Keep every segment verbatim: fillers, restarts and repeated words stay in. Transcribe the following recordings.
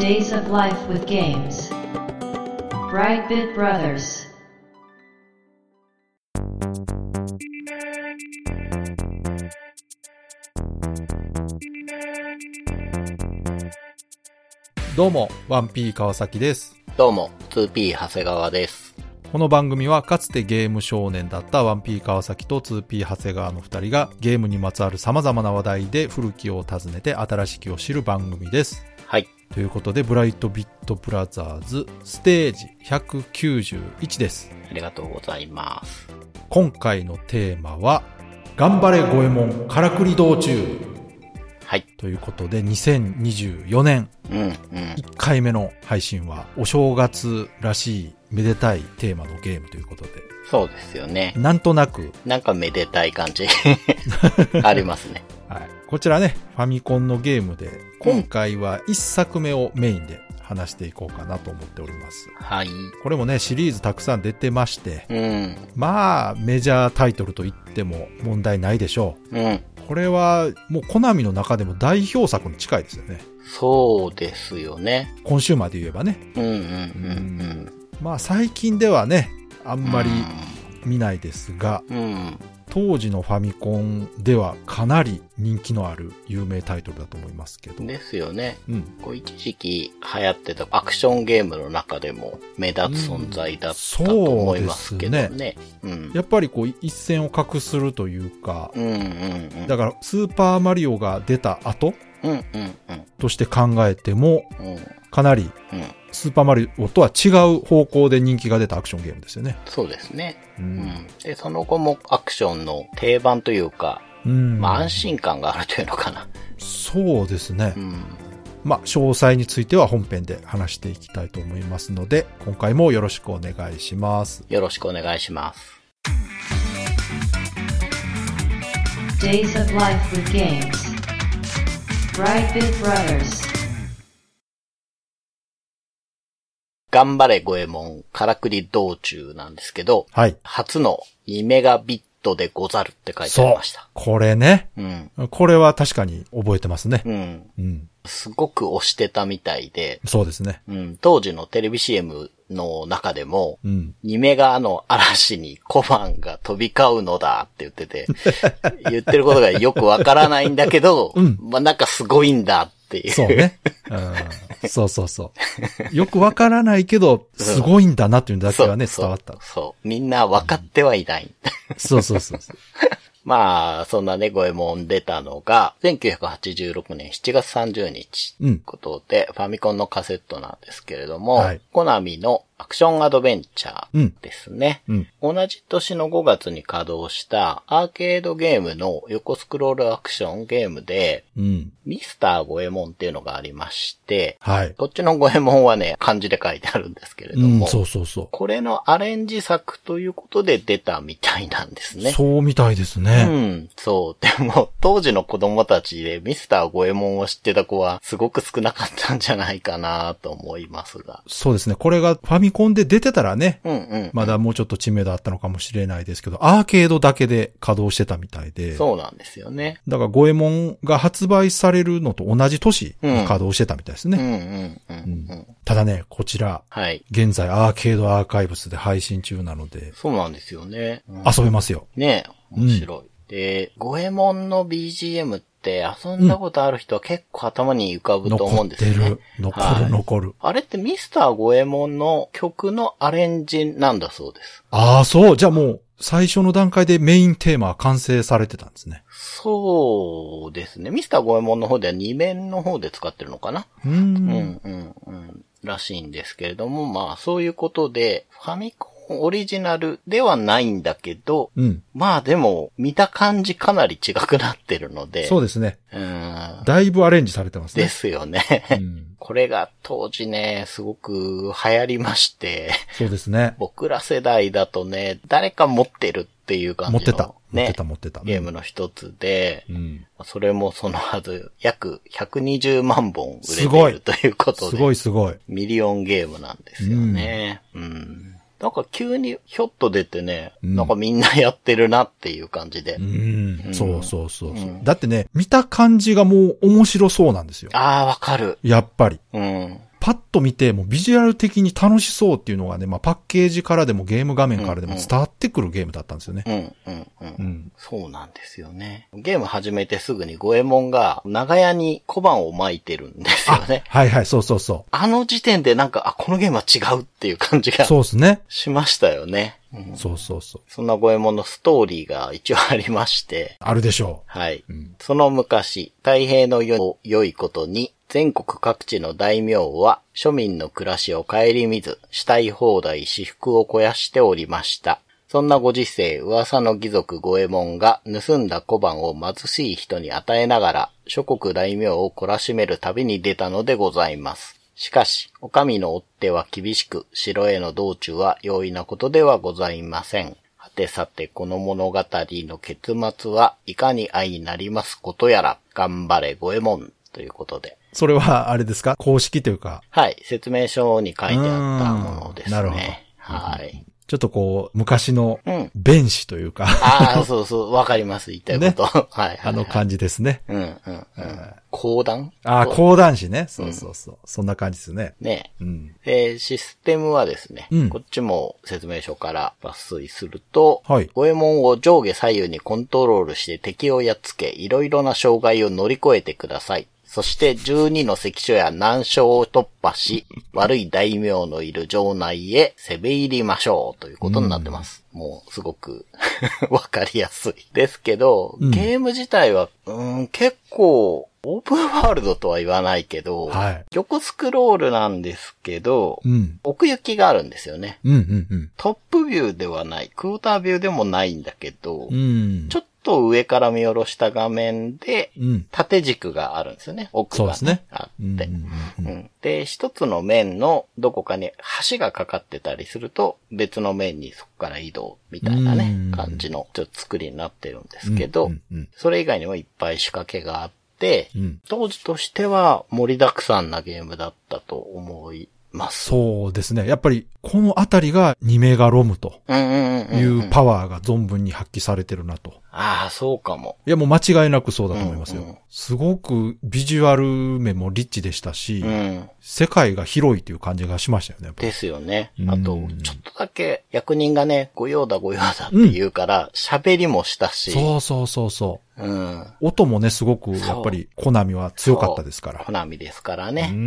Days of Life with Games Brightbit Brothers。 どうも ワンピー 川崎です。 どうも ツーピー 長谷川です。 この番組はかつてゲーム少年だった ワンピー 川崎と ツーピー 長谷川のふたりがゲームにまつわる様々な話題で古きを訪ねて新しきを知る番組です。 はい。 ということでブライトビットブラザーズステージひゃくきゅうじゅういちです。 ありがとうございます。 今回のテーマは頑張れ五右衛門からくり道中。 はい。 ということでにせんにじゅうよねん、うんうん、いっかいめの配信はお正月らしいめでたいテーマのゲームということで。 そうですよね。 なんとなく。 なんかめでたい感じありますね。 はい。こちらね、ファミコンのゲームで、今回はいっさくめをメインで話していこうかなと思っております。 はい。 これもね、シリーズたくさん出てまして、 うん、 まあ、メジャータイトルと言っても問題ないでしょう。 うん。これは、もうコナミの中でも代表作に近いですよね。 そうですよね。 コンシューマーで言えばね。 うんうんうんうん。 まあ最近ではね、あんまり見ないですが、 うん、 当時のファミコンではかなり人気のある有名タイトルだと思いますけど。 ですよね。 うん。 こう一時期流行ってたアクションゲームの中でも目立つ存在だったと思いますけどね。うん、そうですね。うん。 やっぱりこう一線を画するというか、 うんうんうん。 だからスーパーマリオが出た後、 うんうんうん。 として考えても、 うん、 かなり、うんスーパーマリオとは違う方向で人気が出たアクションゲームですよね。 そうですね。 うん、うん、 で、その後もアクションの定番というか、うん、まあ安心感があるというのかな。 そうですね。 うん、 まあ詳細については本編で話していきたいと思いますので、今回もよろしくお願いします。 よろしくお願いします。 Days of Life with Games Brightbit Brothers。 頑張れ五右衛門からくり道中なんですけど、 はい。 初のにメガビットでござるって書いてありました。 そう。これね。 うん。 これは確かに覚えてますね。 うん。 うん。 すごく推してたみたいで。 そうですね。 うん。当時のテレビ シーエム の中でも、 うん。 にメガの嵐に小判が飛び交うのだって言ってて、言ってることがよくわからないんだけど、うん。まあ、なんかすごいんだっていう。 そうね。うん。そうそうそう。よくわからないけど、すごいんだなっていうだけがね、伝わった。 そう。そうみんなわかってはいない。 うん、そうそうそうそう。 まあ、そんなね、五右衛門出たのが、せんきゅうひゃくはちじゅうろくねんしちがつさんじゅうにち。ということで、うん、ファミコンのカセットなんですけれども、はい、コナミのアクションアドベンチャーですね、うんうん。同じ年のごがつに稼働したアーケードゲームの横スクロールアクションゲームで、うん、ミスター五右衛門っていうのがありまして、はい、こっちの五右衛門はね、漢字で書いてあるんですけれども、 うん、そうそうそう。 これのアレンジ作ということで出たみたいなんですね。 そうみたいですね。 うん、そう。でも、当時の子供たちでミスター五右衛門を知ってた子はすごく少なかったんじゃないかなと思いますが。 そうですね。これがファミコンで出てたらね、 うんうんうん、 まだもうちょっと知名度あったのかもしれないですけど、アーケードだけで稼働してたみたいで。 そうなんですよね。 だから五右衛門が発売されるのと同じ年に稼働してたみたいですね。 うんうんうんうん、 ただね、こちら、はい、現在アーケードアーカイブスで配信中なので。 そうなんですよね。 うん、遊べますよ。 ねえ、面白い。うんで、五右衛門の ビージーエム って遊んだことある人は結構頭に浮かぶと思うんですよね。 残ってる。残る、はい、残る。 あれってミスター五右衛門の曲のアレンジなんだそうです。 ああ、そう。じゃあもう最初の段階でメインテーマは完成されてたんですね。 そうですね。ミスター五右衛門の方ではに面の方で使ってるのかな。 うーん。 うんうんうん。らしいんですけれども、まあそういうことで、ファミコンオリジナルではないんだけど、うん、まあでも見た感じかなり違くなってるので。 そうですね。 うん。 だいぶアレンジされてますね。 ですよね。うん、これが当時ね、すごく流行りまして。 そうですね。 僕ら世代だとね、誰か持ってるっていう感じの、ね。 持ってた。持ってた持ってた。 ゲームの一つで、 うん、 それもそのはず、約ひゃくにじゅうまんぼん売れているということで。 すごいすごい。 ミリオンゲームなんですよね。うん、うんなんか急にひょっと出てね、うん、なんかみんなやってるなっていう感じで。 うん。うん、そうそうそう、うん。だってね、見た感じがもう面白そうなんですよ。 ああ、わかる。 やっぱり。 うん。 パッと見て、もうビジュアル的に楽しそうっていうのがね、まあパッケージからでもゲーム画面からでも伝わってくるゲームだったんですよね。 うんうんうん。うん、そうなんですよね。ゲーム始めてすぐにゴエモンが長屋に小判を巻いてるんですよね。 はいはい、そうそうそう。 あの時点でなんか、あ、このゲームは違うっていう感じが。 そうですね。 しましたよね。 うん、そうそうそう。 そんなゴエモンのストーリーが一応ありまして。 あるでしょう。はい。うん、その昔、太平の世良いことに、全国各地の大名は庶民の暮らしを顧みず、したい放題私腹を肥やしておりました。そんなご時世、噂の義賊ゴエモンが盗んだ小判を貧しい人に与えながら、諸国大名を懲らしめる旅に出たのでございます。しかし、お上の追っ手は厳しく、城への道中は容易なことではございません。はてさて、この物語の結末はいかに相なりますことやら、頑張れゴエモンということで。 それは、あれですか？公式というか。 はい、説明書に書いてあったものですね。なるほど。はい。 ちょっとこう、昔の弁士というか、うん。 ああ、そうそう、わかります、言いたいこと。ね、はい、はい。 あの感じですね。 うん、うん、うん。講談ああ、講談師ね。そうそうそう。うん、そんな感じですね。 ね、うん。で、システムはですね、うん、こっちも説明書から抜粋すると、はい。ゴエモンを上下左右にコントロールして敵をやっつけ、いろいろな障害を乗り越えてください。そしてじゅうにの関所や難所を突破し、悪い大名のいる城内へ攻め入りましょうということになってます。うん、もうすごくわかりやすいですけど、うん、ゲーム自体は、うーん、結構オープンワールドとは言わないけど、はい、横スクロールなんですけど、うん、奥行きがあるんですよね、うんうんうん。トップビューではない、クォータービューでもないんだけど、うん、ちょっと上から見下ろした画面で、縦軸があるんですよね。奥が、ね、そうですね。あって、うんうんうんうん。で、一つの面のどこかに橋がかかってたりすると、別の面にそこから移動みたいなね、うんうん、感じのちょっと作りになってるんですけど、うんうんうん、それ以外にもいっぱい仕掛けがあって、うん、当時としては盛りだくさんなゲームだったと思います。 そうですね。やっぱりこのあたりがニメガロムというパワーが存分に発揮されてるなと。 ああ、そうかも。 いやもう間違いなくそうだと思いますよ。うんうん、すごくビジュアル面もリッチでしたし、うん、世界が広いという感じがしましたよね。 ですよね。あと、ちょっとだけ役人がね、ご用だご用だって言うから喋、うん、りもしたし。 そうそうそうそう。うん、音もね、すごく、やっぱり、コナミは強かったですから。 コナミですからね。うん。うん、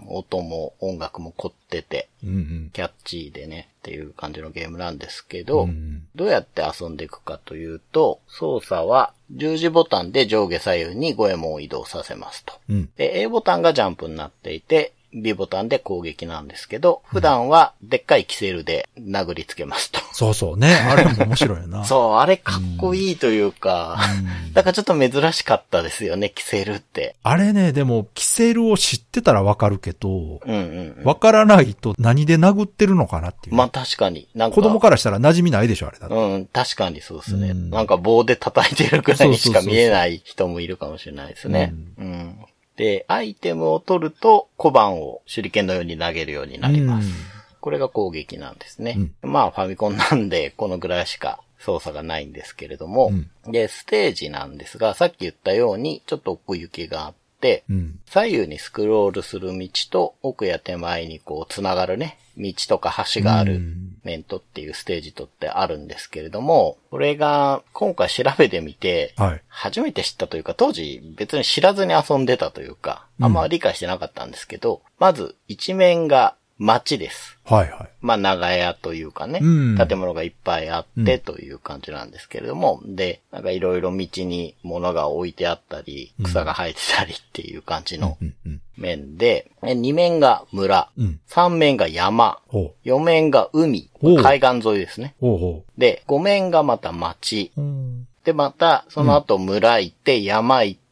音も音楽も凝ってて、うんうん、キャッチーでね、っていう感じのゲームなんですけど、うん、どうやって遊んでいくかというと、操作は十字ボタンで上下左右にゴエモンを移動させますと。うん、で、A ボタンがジャンプになっていて、B ボタンで攻撃なんですけど、普段はでっかいキセルで殴りつけますと。 そうそうね。あれも面白いよな。 そう、あれかっこいいというか、うん、だからちょっと珍しかったですよね、キセルって。 あれね、でも、キセルを知ってたらわかるけど、うんうんうん、わからないと何で殴ってるのかなっていう。 まあ確かに。 なんか子供からしたら馴染みないでしょ、あれだって。 うん、確かにそうですね。うん、なんか棒で叩いてるくらいにしか見えない人もいるかもしれないですね。うん、うんで、アイテムを取ると小判を手裏剣のように投げるようになります。うん、これが攻撃なんですね。うん、まあファミコンなんでこのぐらいしか操作がないんですけれども、うん、で、ステージなんですが、さっき言ったようにちょっと奥行きがあって、うん、左右にスクロールする道と奥や手前にこうつながるね、道とか橋がある面とっていうステージとってあるんですけれども、これが今回調べてみて、初めて知ったというか、当時別に知らずに遊んでたというか、あんま理解してなかったんですけど、まず一面が街です。はいはい。まあ長屋というかね、うん、建物がいっぱいあってという感じなんですけれども、うん、で、なんかいろいろ道に物が置いてあったり、草が生えてたりっていう感じの面で、に面が村、うん、さん面が山、よ面が海、海岸沿いですね。ほうほうで、ご面がまた町、うん、で、またその後村行って、山行って、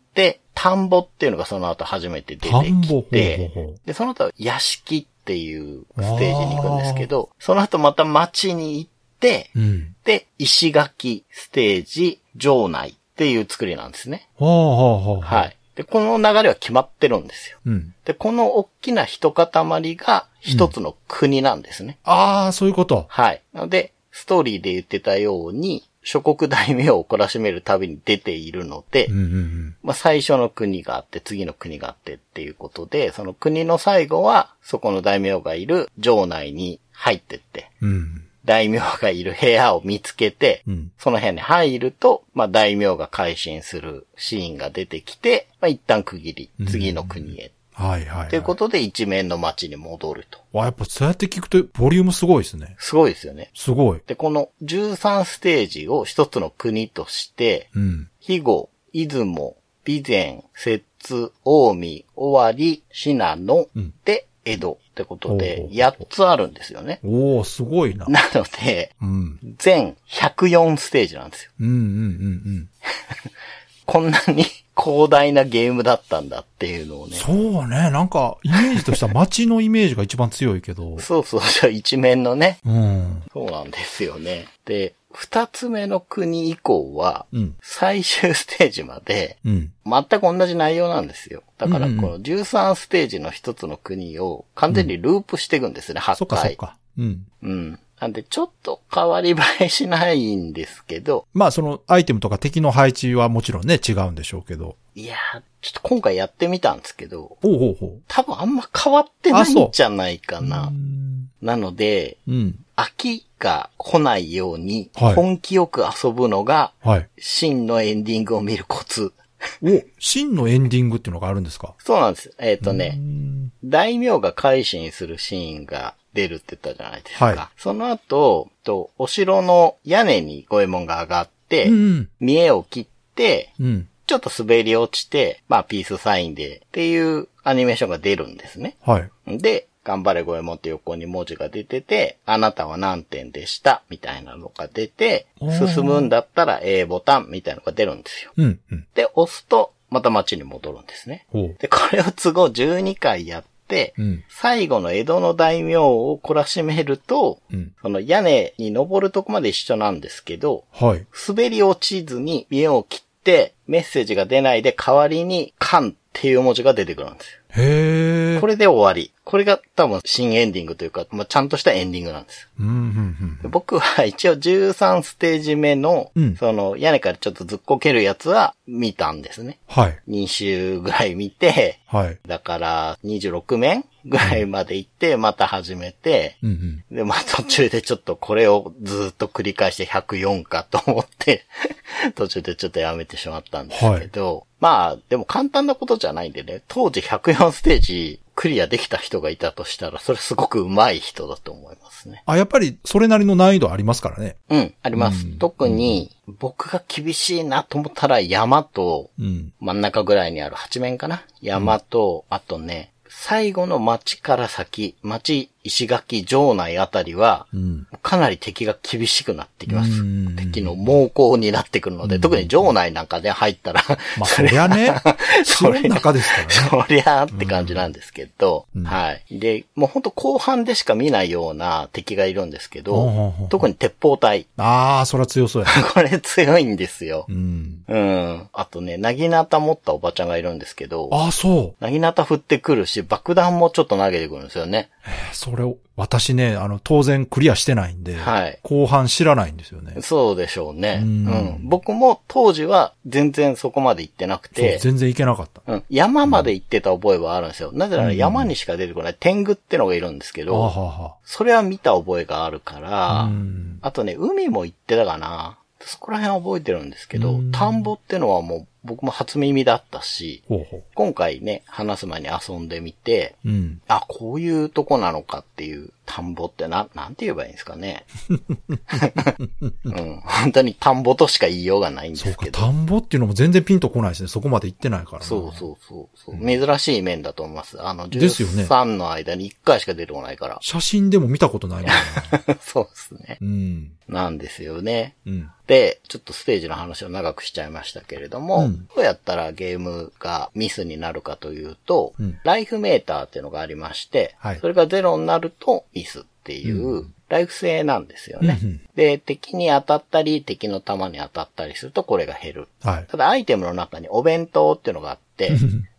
田んぼっていうのがその後初めて出てきて、ほうほうで、その後屋敷っていうステージに行くんですけど、その後また町に行って、うん、で、石垣、ステージ、城内っていう作りなんですね。はあはあはあ、はい。で、この流れは決まってるんですよ。うん、で、この大きな一塊が一つの国なんですね。 うん、ああ、そういうこと。 はい。なので、ストーリーで言ってたように、 諸国大名を懲らしめる旅に出ているので、 うんうんうん、 まあ最初の国があって、次の国があってっていうことで、その国の最後は、そこの大名がいる城内に入ってって、 うん、 大名がいる部屋を見つけて、うん、その部屋に入ると、まあ大名が改心するシーンが出てきて、まあ一旦区切り、次の国へ。うんはいはい、はい。 ということで一面の街に戻ると。 わ、やっぱそうやって聞くとボリュームすごいですね。 すごいですよね。 すごい。 で、このじゅうさんステージを一つの国として、うん、肥後、出雲、備前、摂津、近江、尾張、信濃、うん、で、江戸ってことで、やっつあるんですよね。 おー、すごいな。 なので、うん、全ひゃくよんステージなんですよ。 うんうんうんうん。 こんなに広大なゲームだったんだっていうのをね。 そうね。なんか、イメージとしては街のイメージが一番強いけど。 そうそう、一面のね。 うん。 そうなんですよね。で、二つ目の国以降は、うん、最終ステージまで、うん、全く同じ内容なんですよ。だから、このじゅうさんステージの一つの国を完全にループしていくんですね、うん、はちかい。 そっかそっか。うん。 うん。なんで、ちょっと変わり映えしないんですけど。 まあ、そのアイテムとか敵の配置はもちろんね、違うんでしょうけど。 いやー、ちょっと今回やってみたんですけど。 ほうほうほう。 多分あんま変わってないんじゃないかな。なので、 うん、 飽きが来ないように、根気よく遊ぶのが、 はい、 真のエンディングを見るコツ。 お、真のエンディングっていうのがあるんですか？ そうなんです。えっとね、大名が改心するシーンが出るって言ったじゃないですか。はい、その後、と、お城の屋根に五右衛門が上がって、うん、見栄を切って、うん、ちょっと滑り落ちて、まあピースサインでっていうアニメーションが出るんですね。 はい。 で、頑張れ五右衛門って横に文字が出てて、あなたは何点でしたみたいなのが出て、進むんだったら A ボタンみたいなのが出るんですよ。 うんうん、 で、押すとまた街に戻るんですね。で、これを都合じゅうにかいやって、うん、最後の江戸の大名を懲らしめると、うん、その屋根に登るとこまで一緒なんですけど、 はい、 滑り落ちずに家を切ってメッセージが出ないで代わりに関っていう文字が出てくるんですよ。 へー。 これで終わり。これが多分新エンディングというか、まあ、ちゃんとしたエンディングなんですよ。 うんうんうん、 僕は一応じゅうさんステージ目の、うん、その屋根からちょっとずっこけるやつは見たんですね。 はい。 に週ぐらい見て、 はい。 だからにじゅうろく面ぐらいまで行って、また始めて、 うんうん、 で、まあ途中でちょっとこれをずっと繰り返してひゃくよんかと思って、途中でちょっとやめてしまったんですけど、はい、まあ、でも簡単なことじゃないんでね、当時ひゃくよんステージクリアできた人がいたとしたら、それすごく上手い人だと思いますね。 あ、やっぱりそれなりの難易度ありますからね。 うん、あります。うん、特に、僕が厳しいなと思ったら山と、真ん中ぐらいにあるはち面かな、山と、あとね、最後の町から先、町、石垣、城内あたりは、うん、かなり敵が厳しくなってきます。敵の猛攻になってくるので、うん、特に城内なんかで入ったら、 まあそりゃね、その中ですからね。 そりゃって感じなんですけど、うん、はい。で、もうほんと後半でしか見ないような敵がいるんですけど、うん、特に鉄砲隊。 ああ、そりゃ強そうや、ね。 これ強いんですよ。 うん。 うん。あとね、なぎなた持ったおばちゃんがいるんですけど、 ああ、そう。 なぎなた振ってくるし、爆弾もちょっと投げてくるんですよね。 えー、それを、私ね、あの、当然クリアしてないんで、はい。後半知らないんですよね。 そうでしょうね。うん,、うん。僕も当時は全然そこまで行ってなくて。 そう、全然行けなかった。 うん。山まで行ってた覚えはあるんですよ。うん、なぜなら山にしか出てこない天狗ってのがいるんですけど、 うん、ははそれは見た覚えがあるから、 うん、 あとね、海も行ってたかな。そこら辺は覚えてるんですけど、うん、田んぼってのはもう僕も初耳だったし、 ほうほう今回ね、話す前に遊んでみて、 うん、 あ、こういうとこなのかっていう田んぼってな、なんて言えばいいんですかね。うん、本当に田んぼとしか言いようがないんですけど。 そうか、田んぼっていうのも全然ピンとこないですね。そこまで行ってないからな。 そうそうそうそう、うん、珍しい面だと思います。あの、じゅうさんの間にいっかいしか出てこないから。 写真でも見たことないもんな。 そうですね。 うん。 なんですよね。 うん。 で、ちょっとステージの話を長くしちゃいましたけれども、うん、どうやったらゲームがミスになるかというと、うん、ライフメーターっていうのがありまして、はい、それがゼロになるとミスっていう、うん、ライフ制なんですよね。 うん、 で、敵に当たったり、敵の弾に当たったりするとこれが減る。 はい、 ただアイテムの中にお弁当っていうのがあって、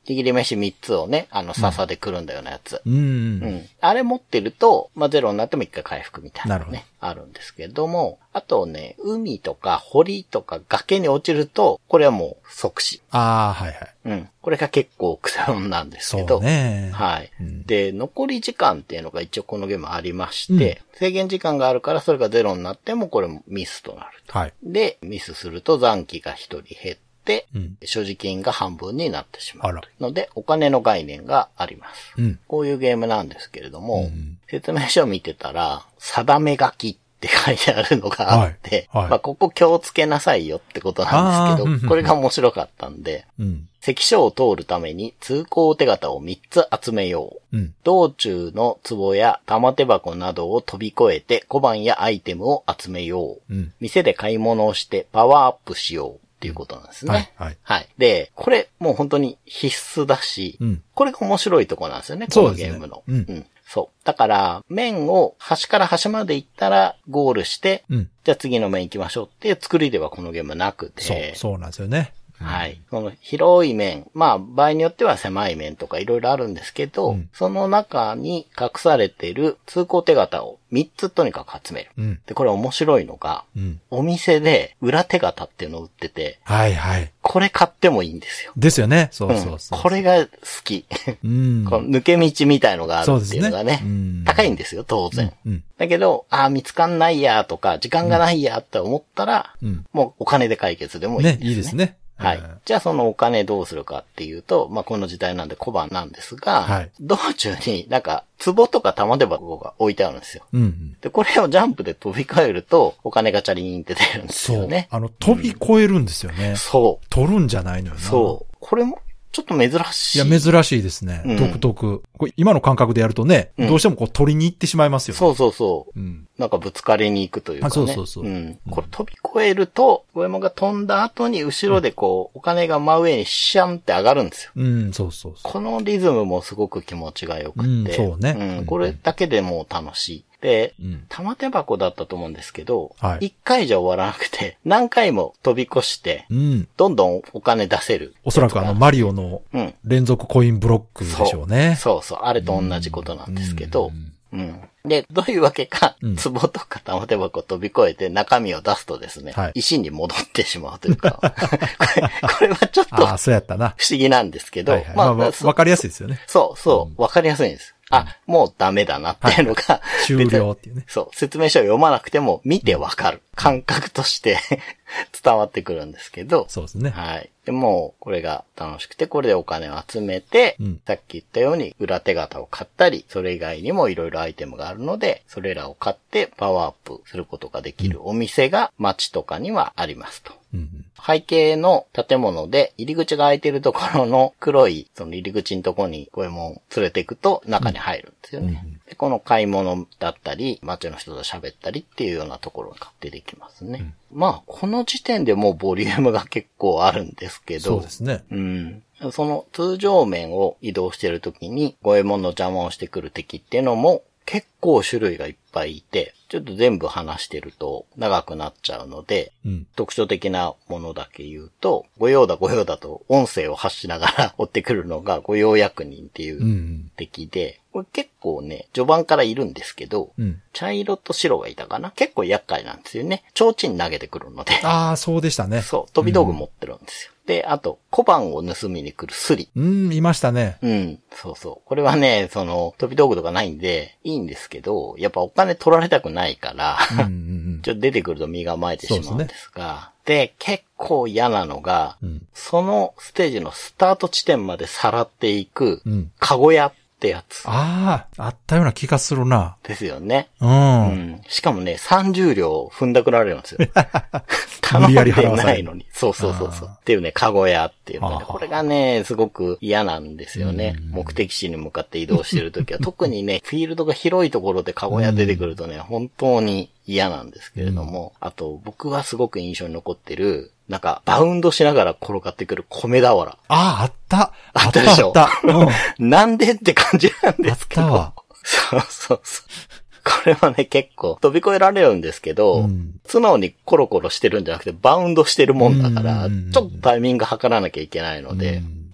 握り飯みっつをね、あの、笹でくるんだようなやつ。 うん。うん。 うん。あれ持ってると、まあ、ゼロになっても一回回復みたいなね。 なるほど。 あるんですけども、あとね、海とか堀とか崖に落ちると、これはもう即死。 ああ、はいはい。 うん。これが結構クセモンなんですけど。 そうね。 はい、 うん。 で、残り時間っていうのが一応このゲームありまして、うん、制限時間があるからそれがゼロになってもこれもミスとなると。 はい。 で、ミスすると残機が一人減って、うん、所持金が半分になってしまう。ので、お金の概念があります。うん、こういうゲームなんですけれども、うん、説明書を見てたら、定め書きって書いてあるのがあって、はいはい、まあ、ここ気をつけなさいよってことなんですけど、これが面白かったんで、うん、関所を通るために通行手形をみっつ集めよう。うん、道中の壺や玉手箱などを飛び越えて小判やアイテムを集めよう。うん、店で買い物をしてパワーアップしよう。っていうことなんですね。はい。はい。はい。で、これもう本当に必須だし、うん、これが面白いところなんですよね、このゲームの。う, ね、うん。うん。そう。だから、面を端から端まで行ったらゴールして、うん、じゃあ次の面行きましょうっていう作りではこのゲームなくて。 そう、そうなんですよね。 はい。この広い面、まあ場合によっては狭い面とかいろいろあるんですけど、うん、その中に隠されている通行手形をみっつとにかく集める。うん、で、これ面白いのが、うん、お店で裏手形っていうのを売ってて、 はいはい。 これ買ってもいいんですよ。 ですよね。そうそうそう、 うん。これが好き。うん、この抜け道みたいのがあるっていうのがね、ねうん、高いんですよ、当然。うんうん、だけど、ああ、見つかんないやとか、時間がないやって思ったら、うん、もうお金で解決でもいいですね。ね、 いいですね。 はい。じゃあそのお金どうするかっていうと、まあ、この時代なんで小判なんですが、はい、道中になんか、壺とか玉手箱が置いてあるんですよ。うんうん、で、これをジャンプで飛び越えると、お金がチャリーンって出るんですよね。 そう。あの、飛び越えるんですよね。うん、そう。取るんじゃないのよな。 そう。これも、ちょっと珍しい。 いや、珍しいですね。うん、独特。これ今の感覚でやるとね、うん、どうしてもこう取りに行ってしまいますよね。 そうそうそう。うん、なんかぶつかりに行くというかね。 そうそうそう。 うん。これ飛び越えると、ゴエモンが飛んだ後に後ろでこう、お金が真上にシャンって上がるんですよ。 うん、そうそうそう。 このリズムもすごく気持ちが良くて。うん、 そうね。 うん。これだけでもう楽しい。で、うん、玉手箱だったと思うんですけど、はい、いっかいじゃ終わらなくて、何回も飛び越して、うん、どんどんお金出せる。 おそらくあのマリオの連続コインブロックでしょうね。 そうそうそう、あれと同じことなんですけど、うんうん、で、どういうわけか、うん、壺とか玉手箱を飛び越えて中身を出すとですね、はい、石に戻ってしまうというか、これ、これはちょっと、 あ、そうやったな。 不思議なんですけど、はいはい、 まあ、まあ、わかりやすいですよね。 そうそう、わかりやすいんです。あ、もうダメだなっていうのが、はい、 終了っていうね。 そう、説明書を読まなくても見てわかる。感覚として伝わってくるんですけど。 そうですね。 はい。でもう、これが楽しくて、これでお金を集めて、うん、さっき言ったように裏手形を買ったり、それ以外にもいろいろアイテムがあるので、それらを買ってパワーアップすることができるお店が街とかにはありますと。うんうん、背景の建物で入り口が開いてるところの黒いその入り口のところにゴエモンを連れていくと中に入るんですよね。うんうん、でこの買い物だったり、街の人と喋ったりっていうようなところが出てきますね。うん、まあ、この時点でもうボリュームが結構あるんですけど。 そうですね。 うん。その通常面を移動しているときにゴエモンの邪魔をしてくる敵っていうのも結構種類がいっぱいいて、ちょっと全部話してると長くなっちゃうので、うん、特徴的なものだけ言うと、ご用だご用だと音声を発しながら追ってくるのがご用役人っていう敵で、これ結構ね、序盤からいるんですけど、うん、茶色と白がいたかな？結構厄介なんですよね。提灯投げてくるので。 ああ、そうでしたね。 そう、飛び道具持ってるんですよ。うん、で、あと、小判を盗みに来るスリ。 うん、いましたね。 うん、そうそう。これはね、その、飛び道具とかないんで、いいんですけど、やっぱお金取られたくないから、うんうんうん、ちょっと出てくると身構えてしまうんですが、で、ね、結構嫌なのが、うん、そのステージのスタート地点までさらっていく、カゴ屋ってやつ。 ああ、あったような気がするな。 ですよね。 うん。うん、しかもね、さんじゅうりょう踏んだくられるんですよ。頼んでないのに。そうそうそうそう。っていうね、カゴ屋っていうのね。これがね、すごく嫌なんですよね。目的地に向かって移動してるときは、特にね、フィールドが広いところでカゴ屋出てくるとね、本当に嫌なんですけれども、あと僕はすごく印象に残ってる、なんか、バウンドしながら転がってくる米俵。ああ、あった。 あったでしょ。 あった。 うん、なんでって感じなんですけど。 あったわ。 そうそうそう。これはね、結構飛び越えられるんですけど、うん、素直にコロコロしてるんじゃなくて、バウンドしてるもんだから、ちょっとタイミング測らなきゃいけないので、うん、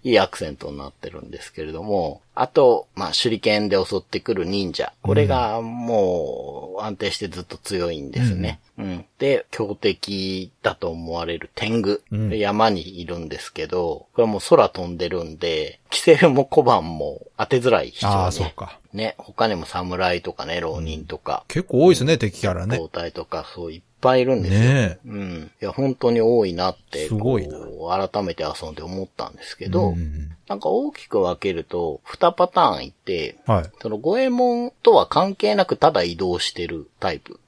いいアクセントになってるんですけれども、あと、まあ、手裏剣で襲ってくる忍者。これがもう安定してずっと強いんですね。うん。うん、で、強敵だと思われる天狗、うん。山にいるんですけど、これはもう空飛んでるんで、キセルも小判も当てづらい人ね。 ああ、そうか。 ね、他にも侍とかね、浪人とか。 結構多いですね、敵キャラね。 胴体とか、そういっぱいいるんですよ。ねえ。うん。いや、本当に多いなって、 すごいな。 改めて遊んで思ったんですけど、うん、なんか大きく分けると、にパターンいて、はい、その五右衛門とは関係なくただ移動してるタイプ。 うん、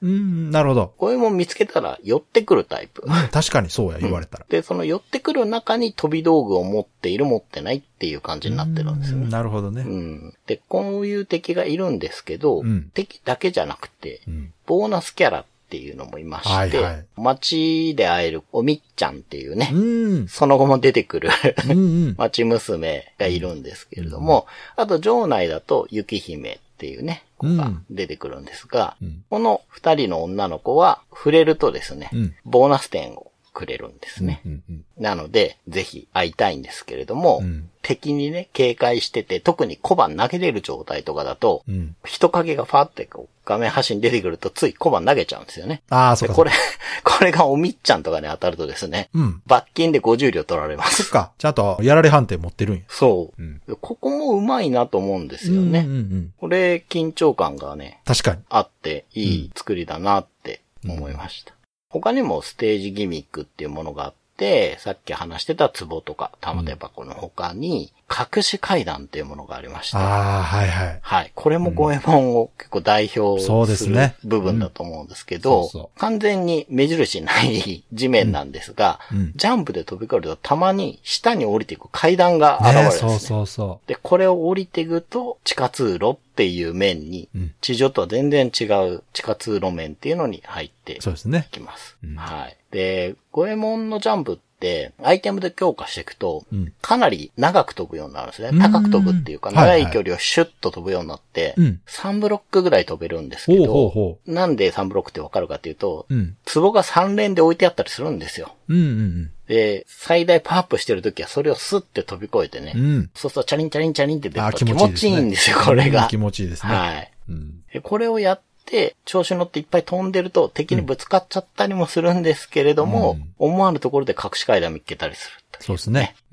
なるほど。 五右衛門見つけたら寄ってくるタイプ。 確かにそうや、言われたら、 うん。で、その寄ってくる中に飛び道具を持っている、持ってないっていう感じになってるんですよね。 なるほどね。 うん。で、こういう敵がいるんですけど、うん、敵だけじゃなくて、うん、ボーナスキャラっていうのもいまして、はいはい、街で会えるおみっちゃんっていうね、うん、その後も出てくる町娘がいるんですけれども、うん、あと城内だと雪姫っていうね、子が出てくるんですが、うん、この二人の女の子は触れるとですね、うん、ボーナス点をくれるんですね。うんうんうん、なので、ぜひ会いたいんですけれども、うん、敵にね、警戒してて、特に小判投げれる状態とかだと、うん、人影がファーってこう画面端に出てくるとつい小判投げちゃうんですよね。 ああ、そうか。 これ、これがおみっちゃんとかに当たるとですね、うん、罰金でごじゅうりょう取られます。 そっか。ちゃんとやられ判定持ってるんや。 そう。うん、ここもうまいなと思うんですよね。うんうんうん、これ、緊張感がね、 確かに。 あっていい作りだなって思いました。うん、他にもステージギミックっていうものがあって、さっき話してた壺とか玉手箱の他に、隠し階段っていうものがありました。 ああ、はいはい。 はい。これも五右衛門を結構代表する部分だと思うんですけど、そうそうそう、完全に目印ない地面なんですが、うんうん、ジャンプで飛び越えるとたまに下に降りていく階段が現れるんですね。ね、そうそうそう。で、これを降りていくと地下通路っていう面に、うん、地上とは全然違う地下通路面っていうのに入っていきます。そうですね。うん、はい。で、五右衛門のジャンプってで、アイテムで強化していくと、うん、かなり長く飛ぶようになるんですね。高く飛ぶっていうか、長い距離をシュッと飛ぶようになって、はいはい、さんブロックぐらい飛べるんですけど、ほうほうほう、なんでさんブロックってわかるかっていうと、うん、壺がさん連で置いてあったりするんですよ。うんうんうん、で、最大パワーアップしてるときはそれをスッて飛び越えてね、うん、そうするとチャリンチャリンチャリンって出ると気持ちいいんですよ、これが。 気持ちいいですね。 はい。うん、でこれをやって、で、調子乗っていっぱい飛んでると敵にぶつかっちゃったりもするんですけれども、うん、思わぬところで隠し階段見っけたりする、ね。 そうですね。うん、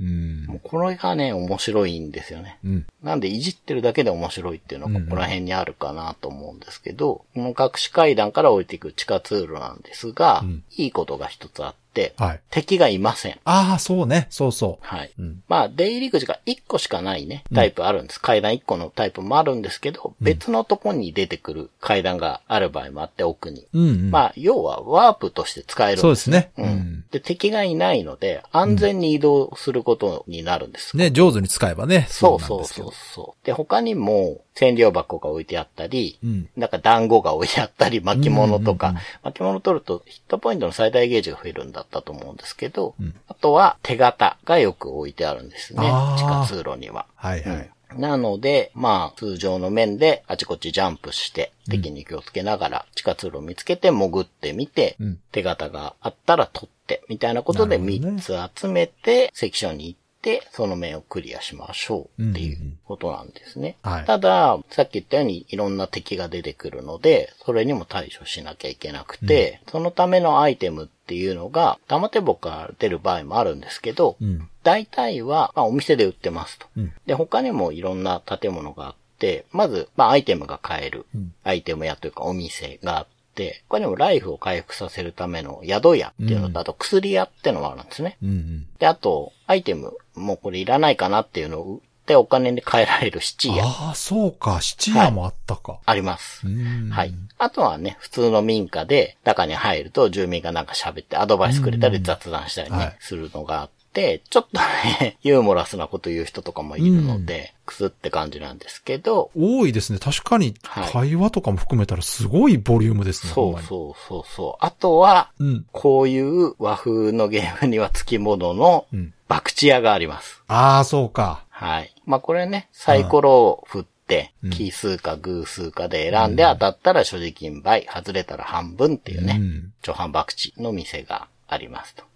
もうこれがね、面白いんですよね。うん、なんでいじってるだけで面白いっていうのがここら辺にあるかなと思うんですけど、うんうん、この隠し階段から降りていく地下通路なんですが、うん、いいことが一つあって、はい、敵がいません。 ああ、そうね。そうそう。 はい。うん、まあ、出入り口がいっこしかないね、タイプあるんです。うん、階段いっこのタイプもあるんですけど、別のとこに出てくる階段がある場合もあって、奥に。うんうん、まあ、要はワープとして使えるんです。 そうですね。 うん。で、敵がいないので、安全に移動することになるんです。 うん、ね、上手に使えばね。 そうそうそうそう。で、他にも、千両箱が置いてあったり、うん、なんか団子が置いてあったり、巻物とか、うんうんうん、巻物取るとヒットポイントの最大ゲージが増えるんだったと思うんですけど、うん、あとは手形がよく置いてあるんですね。地下通路には。はいはい。うん、なので、まあ、通常の面であちこちジャンプして、敵に気をつけながら地下通路を見つけて潜ってみて、うん、手形があったら取って、みたいなことでみっつ集めて、セクションに行って、で、その面をクリアしましょうっていうことなんですね。うんうんうん、ただ、さっき言ったようにいろんな敵が出てくるので、それにも対処しなきゃいけなくて、うん、そのためのアイテムっていうのが、玉手箱から出る場合もあるんですけど、うん、大体は、まあ、お店で売ってますと、うん。で、他にもいろんな建物があって、まず、まあ、アイテムが買える、うん、アイテム屋というかお店があって、で、他にもライフを回復させるための宿屋っていうのと、うん、あと薬屋ってのもあるんですね。うんうん、で、あと、アイテム、もうこれいらないかなっていうのを売ってお金で買えられる質屋。 ああ、そうか、質屋もあったか。はい、 あります。はい。あとはね、普通の民家で中に入ると住民がなんか喋ってアドバイスくれたり雑談したりね、はい、するのがあって、で、ちょっとね、ユーモラスなこと言う人とかもいるので、くすって感じなんですけど。 多いですね。確かに、会話とかも含めたらすごいボリュームですね。 そうそうそうそう。あとは、うん、こういう和風のゲームには付き物の、博打屋があります。 ああ、そうか。 はい。まあこれね、サイコロを振って、奇数か偶数かで選んで当たったら所持金倍、外れたら半分っていうね、うん、超半博打の店がありますと。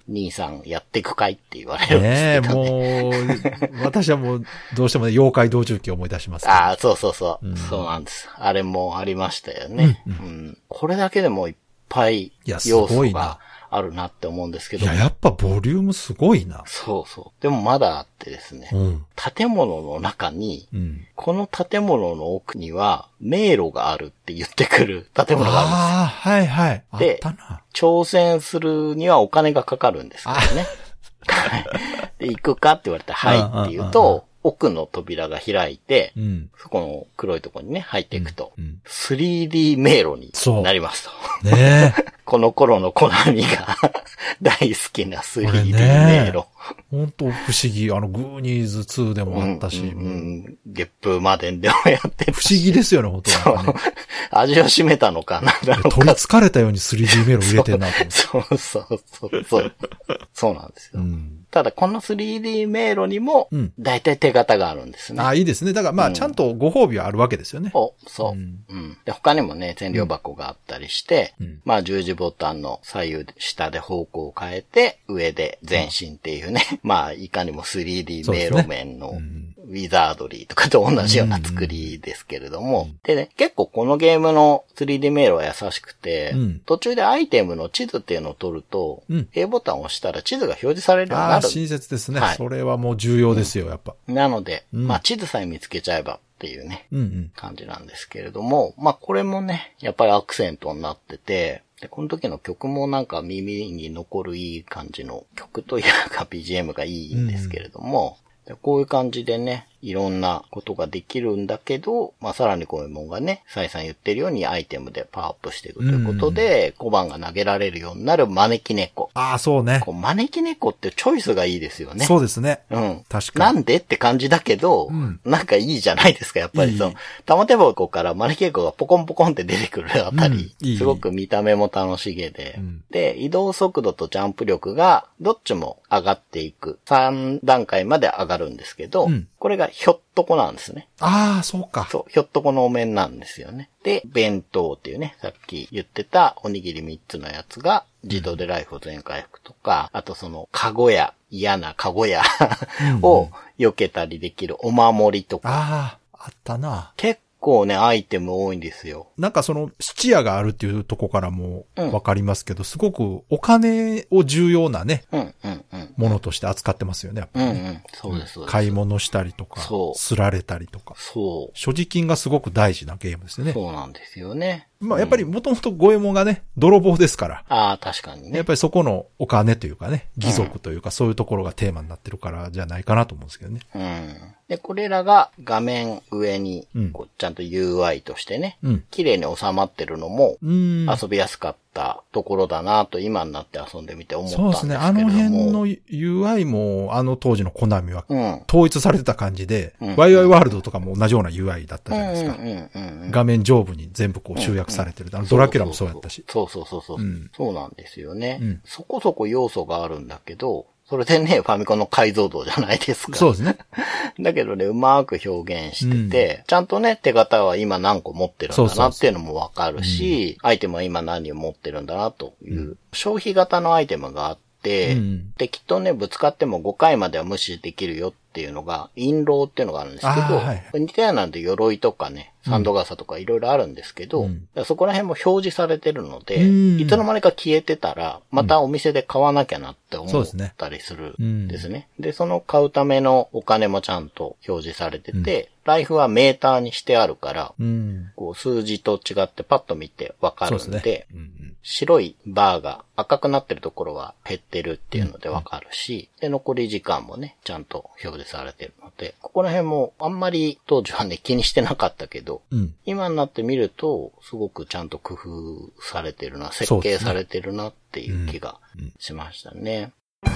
兄さんやってくかいって言われるんねですけどね。 え、もう、私はもう、どうしてもね、妖怪道中記を思い出します、ね。 ああ、そうそうそう、 うん。そうなんです。あれもありましたよね。うん、うんうん。これだけでもいっぱい要素があるなって思うんですけど。 いや、やっぱボリュームすごいな。 そうそう。でもまだあってですね。うん、建物の中に、うん、この建物の奥には迷路があるって言ってくる建物があるんですよ。ああ、 はいはい。 で、あったな。挑戦するにはお金がかかるんですけどね。で、行くかって言われて、はいって言うと、奥の扉が開いて、うん、そこの黒いところにね、入っていくと、うんうん、スリーディー 迷路になりますと。ねこの頃のコナミが大好きな スリーディー 迷路。 本当不思議。あの、グーニーズツーでもあったし。うんうんうん、ゲップマデンでもやってたし。不思議ですよね、本当に、ね。 味を占めたのかな。 取り憑かれたように スリーディー 迷路入れてんなと思って。 そうそうそうそう。そうなんですよ。うんただこの スリーディー 迷路にも、だいたい手形があるんですね。 うん、ああ、いいですね。だからまあ、うん、ちゃんとご褒美はあるわけですよね。 そう、そう。うん。うん、で他にもね、千両箱があったりして、うん、まあ十字ボタンの左右下で方向を変えて、上で前進っていうね、うん、まあいかにも スリーディー 迷路面の、ウィザードリーとかと同じような作りですけれども、うん、でね、結構このゲームの スリーディー 迷路は優しくて、うん、途中でアイテムの地図っていうのを取ると、うん、A ボタンを押したら地図が表示されるようになる。 ああ、親切ですね、はい。それはもう重要ですよ、やっぱ。 なので、うん、まあ地図さえ見つけちゃえばっていうね、うんうん、感じなんですけれども、まあこれもね、やっぱりアクセントになってて、で、この時の曲もなんか耳に残るいい感じの曲というか ビージーエム がいいんですけれども、うん、こういう感じでね、いろんなことができるんだけど、まあ、さらにこういうもんがね、サイさん言ってるようにアイテムでパワーアップしていくということで、小判が投げられるようになる招き猫。 ああ、そうね。 こう招き猫ってチョイスがいいですよね。 そうですね。 うん。 確かに。 なんでって感じだけど、うん、なんかいいじゃないですか、やっぱりその、玉手箱から招き猫がポコンポコンって出てくるあたり、うん、いいすごく見た目も楽しげで、うん、で、移動速度とジャンプ力がどっちも上がっていく。さん段階まで上がるんですけど、うん、これがひょっとこなんですね。 ああ、そうか。 そう、ひょっとこのお面なんですよね。で、弁当っていうね、さっき言ってたおにぎりみっつのやつが自動でライフを全回復とか、うん、あとその、カゴや、嫌なカゴやを避けたりできるお守りとか。 ああ、あったな。 結構ね、アイテム多いんですよ。 なんかその、質屋があるっていうとこからもわかりますけど、うん、すごくお金を重要なね、うんうんうん、ものとして扱ってますよね、やっぱり、ね。うんうん、 そうです、そうです。 買い物したりとか、すられたりとか。そう。所持金がすごく大事なゲームですよね。 そうなんですよね。 まあやっぱりもともと五右衛門がね、泥棒ですから。 ああ、確かにね。 やっぱりそこのお金というかね、義足というか、うん、そういうところがテーマになってるからじゃないかなと思うんですけどね。 うん。で、これらが画面上に、こうちゃんと ユーアイ としてね、うん、綺麗に収まってるのも、遊びやすかったところだなと今になって遊んでみて思ったんですけども。 そうですね。あの辺の ユーアイ も、あの当時のコナミは統一されてた感じで、うん、ワイワイワールドとかも同じような ユーアイ だったじゃないですか。画面上部に全部こう集約されてる。うんうん、あのドラキュラもそうやったし。 そうそうそうそう。うん、そうなんですよね、うん。そこそこ要素があるんだけど、それでね、ファミコンの解像度じゃないですか。 そうですね。 だけどね、うまく表現してて、うん、ちゃんとね、手形は今何個持ってるんだなっていうのもわかるし、うん、アイテムは今何を持ってるんだなという、うん、消費型のアイテムがあって、うん、で、きっとね、ぶつかってもごかいまでは無視できるよっていうのが、印籠っていうのがあるんですけど、はい、似たようなんで鎧とかね、サンド傘とかいろいろあるんですけど、うん、そこら辺も表示されてるので、うん、いつの間にか消えてたら、またお店で買わなきゃなって思ったりするんですね。うん、で、その買うためのお金もちゃんと表示されてて、うん、ライフはメーターにしてあるから、うん、こう数字と違ってパッと見てわかるんで、でねうんうん、白いバーが赤くなってるところは減ってるっていうのでわかるし、うん、で、残り時間もね、ちゃんと表示されてるので、ここら辺もあんまり当時はね、気にしてなかったけど、うん、今になってみると、すごくちゃんと工夫されてるな、設計されてるなっていう気がしましたね。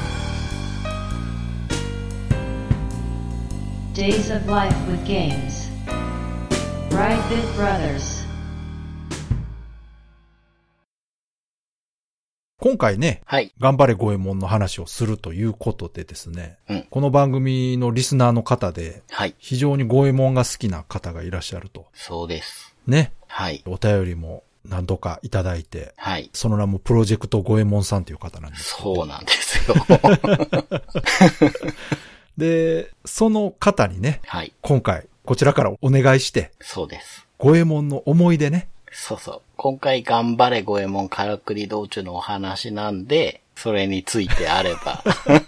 Days of Life with Games Brightbit Brothers 今回ね、 はい、 頑張れ五右衛門の話をするということでですね、うん、この番組のリスナーの方で、はい、非常に五右衛門が好きな方がいらっしゃると。 そうです。 ね。 はい。 お便りも何度かいただいて、 はい。 その名もプロジェクトゴエモンさんという方なんです。 そうなんですよ。 で、その方にね、 はい。 今回こちらからお願いして、 そうです。 ゴエモンの思い出ね。 そうそう。今回頑張れゴエモンからくり道中のお話なんで、それについてあれば。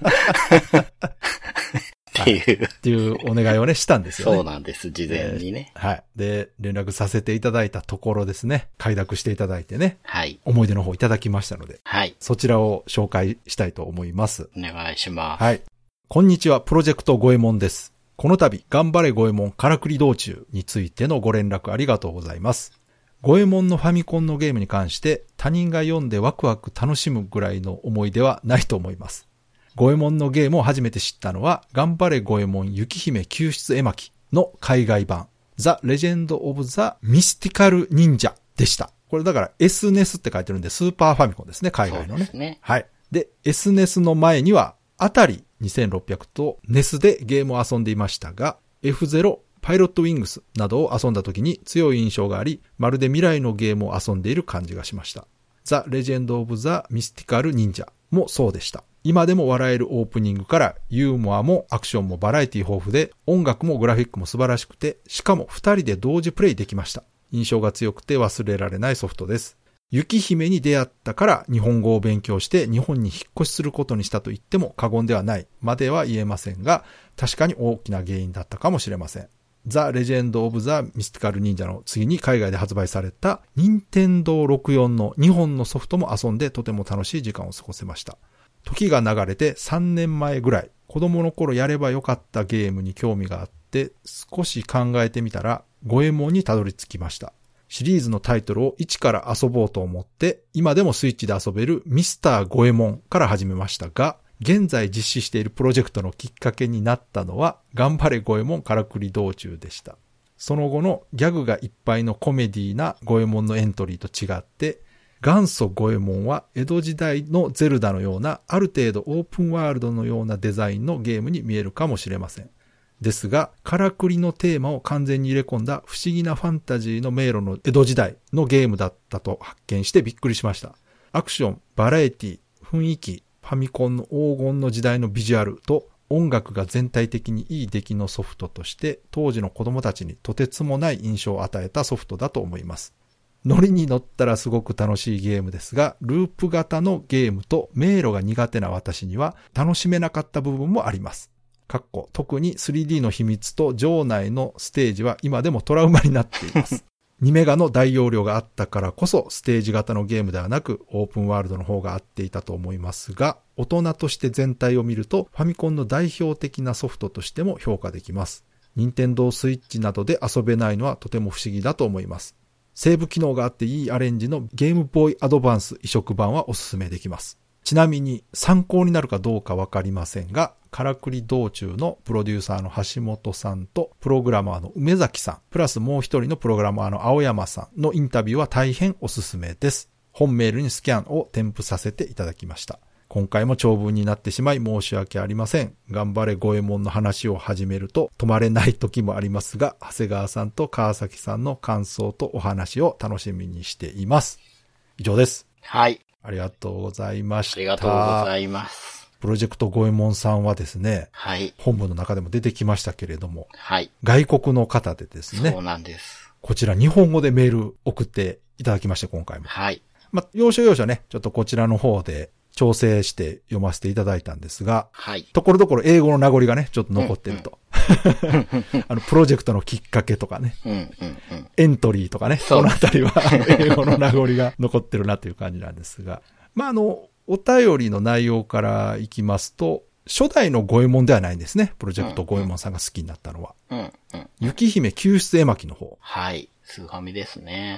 っていう、はい。 っていうお願いをね、したんですよね。 そうなんです、事前にね、 えー。はい。で、連絡させていただいたところですね、快諾していただいてね。 はい。 思い出の方いただきましたので。 はい。 そちらを紹介したいと思います。 お願いします。 はい。こんにちは、プロジェクトゴエモンです。この度、頑張れゴエモンからくり道中についてのご連絡ありがとうございます。ゴエモンのファミコンのゲームに関して他人が読んでワクワク楽しむぐらいの思い出はないと思います。ゴエモンのゲームを初めて知ったのは、頑張れゴエモン雪姫救出絵巻の海外版、ザ・レジェンド・オブ・ザ・ミスティカル・忍者でした。これだから エスネス って書いてるんで、スーパーファミコンですね、海外のね。そうですね。はい。で、エスネス の前には、アタリにせんろっぴゃくと ネス でゲームを遊んでいましたが、エフゼロ、パイロットウィングスなどを遊んだ時に強い印象があり、まるで未来のゲームを遊んでいる感じがしました。ザ・レジェンド・オブ・ザ・ミスティカル・忍者もそうでした。今でも笑えるオープニングからユーモアもアクションもバラエティ豊富で、音楽もグラフィックも素晴らしくて、しかも二人で同時プレイできました。印象が強くて忘れられないソフトです。雪姫に出会ったから日本語を勉強して日本に引っ越しすることにしたと言っても過言ではないまでは言えませんが、確かに大きな原因だったかもしれません。ザ・レジェンド・オブ・ザ・ミスティカル・忍者の次に海外で発売された任天堂ろくじゅうよんのにほんのソフトも遊んでとても楽しい時間を過ごせました。時が流れてさんねんまえぐらい、子供の頃やればよかったゲームに興味があって少し考えてみたらゴエモンにたどり着きました。シリーズのタイトルを一から遊ぼうと思って、今でもスイッチで遊べるミスターゴエモンから始めましたが、現在実施しているプロジェクトのきっかけになったのは、頑張れゴエモンからくり道中でした。その後のギャグがいっぱいのコメディーなゴエモンのエントリーと違って、元祖ゴエモンは江戸時代のゼルダのようなある程度オープンワールドのようなデザインのゲームに見えるかもしれません。ですが、からくりのテーマを完全に入れ込んだ不思議なファンタジーの迷路の江戸時代のゲームだったと発見してびっくりしました。アクション、バラエティ、雰囲気、ファミコンの黄金の時代のビジュアルと音楽が全体的にいい出来のソフトとして当時の子供たちにとてつもない印象を与えたソフトだと思います。ノリに乗ったらすごく楽しいゲームですが、ループ型のゲームと迷路が苦手な私には楽しめなかった部分もあります。かっこ特に スリーディー の秘密と場内のステージは今でもトラウマになっています。にメガの大容量があったからこそステージ型のゲームではなくオープンワールドの方が合っていたと思いますが、大人として全体を見るとファミコンの代表的なソフトとしても評価できます。任天堂スイッチなどで遊べないのはとても不思議だと思います。セーブ機能があっていいアレンジのゲームボーイアドバンス移植版はおすすめできます。ちなみに参考になるかどうかわかりませんが、からくり道中のプロデューサーの橋本さんとプログラマーの梅崎さん、プラスもう一人のプログラマーの青山さんのインタビューは大変おすすめです。本メールにスキャンを添付させていただきました。今回も長文になってしまい申し訳ありません。頑張れゴエモンの話を始めると止まれない時もありますが、長谷川さんと川崎さんの感想とお話を楽しみにしています。以上です。 はい。 ありがとうございました。 ありがとうございます。 プロジェクトゴエモンさんはですね、 はい。 本文の中でも出てきましたけれども、 はい。 外国の方でですね、 そうなんです。 こちら日本語でメール送っていただきまして、今回も。 はい。 まあ、要所要所ね、ちょっとこちらの方で調整して読ませていただいたんですが、 はい。 ところどころ英語の名残がね、ちょっと残ってると。うんうん、あの、プロジェクトのきっかけとかね、 うんうんうん、 エントリーとかね、そのあたりは英語の名残が残ってるなという感じなんですが、まあ、あの、お便りの内容からいきますと、初代のゴエモンではないんですね。プロジェクトゴエモンさんが好きになったのは。 うんうんうん、 雪姫救出絵巻の方。 はい。スーファミですね。 うん。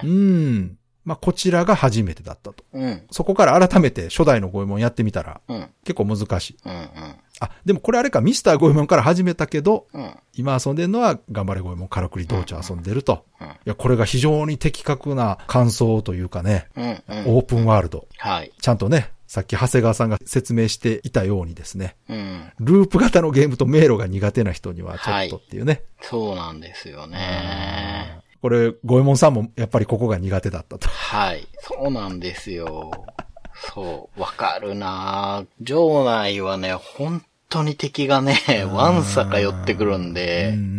まあ、こちらが初めてだったと。 うん、 そこから改めて初代のゴエモンやってみたら、 うん、 結構難しい、 うんうん。 あ、でもこれあれか、ミスターゴエモンから始めたけど、 うん、 今遊んでるのは頑張れゴエモンからくり道中遊んでると、 うんうん。 いや、これが非常に的確な感想というかね、 うんうん、 オープンワールド。 はい。 ちゃんとね、さっき長谷川さんが説明していたようにですね、 うん、 ループ型のゲームと迷路が苦手な人にはちょっとっていうね。 はい、そうなんですよね。 これ、五右衛門さんもやっぱりここが苦手だったと。 はい。そうなんですよ。そう。わかるな城内はね、本当に敵がね、わんさか寄ってくるんで、うん、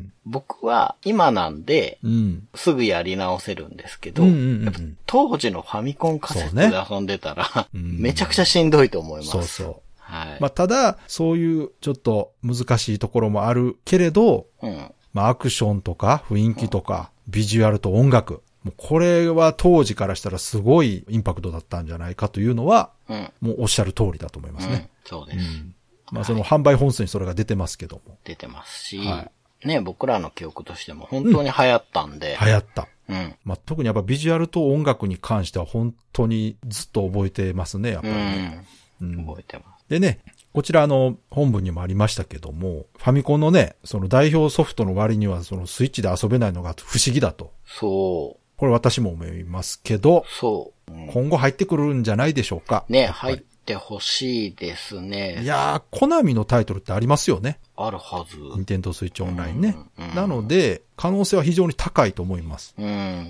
僕は今なんで、うん、すぐやり直せるんですけど、うんうんうん、やっぱ当時のファミコンカセットで遊んでたら、ね、めちゃくちゃしんどいと思います。 そうそう。 はい。 まあ、ただ、そういうちょっと難しいところもあるけれど、うん、まあ、アクションとか雰囲気とか、うん、ビジュアルと音楽、もうこれは当時からしたらすごいインパクトだったんじゃないかというのは、うん、もうおっしゃる通りだと思いますね。うん、 そうです。うん、 まあ、その販売本数にそれが出てますけども。 出てますし、はい、ね、僕らの記憶としても本当に流行ったんで。 うん、流行った。うん。まあ、特にやっぱビジュアルと音楽に関しては本当にずっと覚えてますね、やっぱりね。 うん。うん、覚えてます。 でね、こちらあの本文にもありましたけども、ファミコンのね、その代表ソフトの割にはそのスイッチで遊べないのが不思議だと。 そう。 これ私も思いますけど、 そう。 うん、今後入ってくるんじゃないでしょうか。 ね、入ってほしいですね。 いやー、コナミのタイトルってありますよね。 あるはず。 ニンテンドースイッチオンラインね。うんうん、なので、可能性は非常に高いと思います。 うん。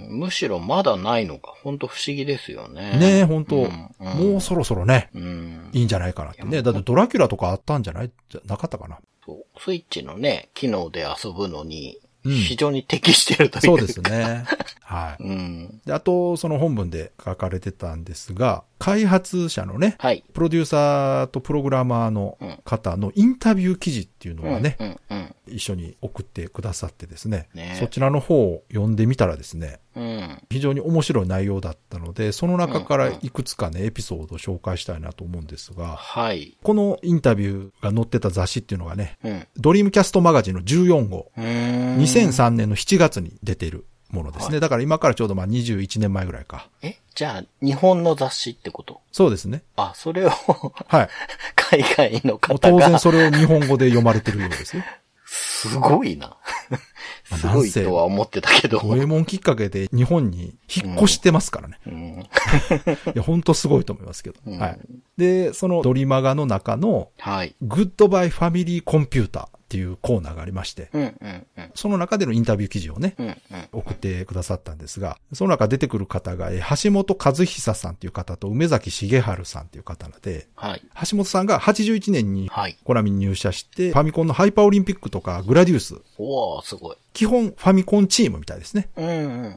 むしろまだないのが本当不思議ですよね。 ねえ、本当、うんうん、もうそろそろね、うん、いいんじゃないかなってね。だってドラキュラとかあったんじゃないじゃなかったかな。 そう。スイッチのね、機能で遊ぶのに、非常に適してるというか、 うん、そうですね。はい。うん。で、あと、その本文で書かれてたんですが、開発者のね、はい、プロデューサーとプログラマーの方のインタビュー記事っていうのがね、うんうんうん、一緒に送ってくださってですね、ね、そちらの方を読んでみたらですね、うん、非常に面白い内容だったので、その中からいくつかね、エピソードを紹介したいなと思うんですが、はい、このインタビューが載ってた雑誌っていうのがね、うん、ドリームキャストマガジンのじゅうよんごう、にせんさんねんのしちがつに出ているものですね。はい、だから今からちょうどまあにじゅういちねんまえぐらいか。 えじゃあ、日本の雑誌ってこと？ そうですね。 あ、それをはい。海外の方が。 当然それを日本語で読まれてるようですよ。 すごいな。すごいとは思ってたけど。 五右衛門きっかけで日本に引っ越してますからね。うんうん、いや、本当すごいと思いますけど、うん。はい。で、そのドリマガの中の、はい。グッドバイファミリーコンピューターっていうコーナーがありまして、うんうんうん、その中でのインタビュー記事をね、うんうん、送ってくださったんですが、その中出てくる方が、橋本和久さんっていう方と梅崎重春さんっていう方で、はい、橋本さんがはちじゅういちねんにコナミに入社して、ファミコンのハイパーオリンピックとかグラデュース、 おー、すごい。 基本ファミコンチームみたいですね。うんうん、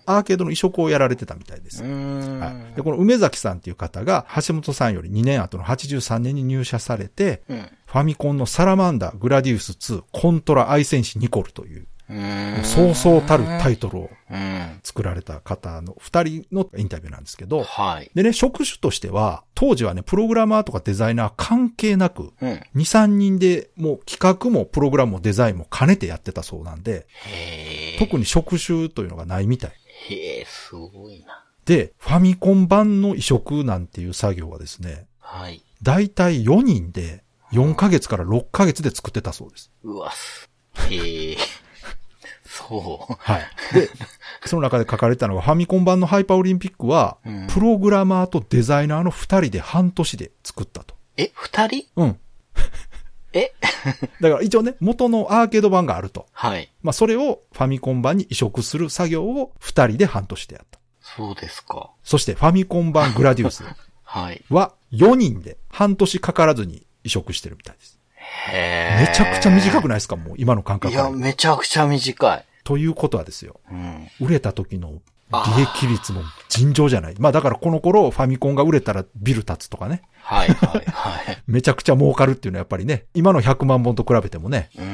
アーケードの移植をやられてたみたいです。うんはい、でこの梅崎さんっていう方が橋本さんよりにねんごのはちじゅうさんねんに入社されて、うん、ファミコンのサラマンダー、グラディウスツー、コントラ、愛戦士ニコルという、うそうそうたるタイトルを作られた方の二人のインタビューなんですけど、はい、でね、職種としては、当時はね、プログラマーとかデザイナー関係なく、うん、に、さんにんでもう企画もプログラムもデザインも兼ねてやってたそうなんで、へ特に職種というのがないみたい。 へー、すごいな。 で、ファミコン版の移植なんていう作業はですね、はい。だいたいよにんでよんかげつからろっかげつで作ってたそうです。 うわ、へー。そう。 はい。で、その中で書かれたのがファミコン版のハイパーオリンピックは、うん、プログラマーとデザイナーの二人で半年で作ったと。 え、二人？ うん。 えだから一応ね、元のアーケード版があると。 はい。 まあそれをファミコン版に移植する作業を二人で半年でやった。 そうですか。 そしてファミコン版グラディウスはい。はよにんで半年かからずに移植してるみたいです。 へー。 めちゃくちゃ短くないですか、もう今の感覚。 いや、めちゃくちゃ短い。 ということはですよ。うん、売れた時の利益率も尋常じゃない。まあだからこの頃ファミコンが売れたらビル建つとかね。 はいはいはい。 めちゃくちゃ儲かるっていうのはやっぱりね、今のひゃくまんぼんと比べてもね。うん。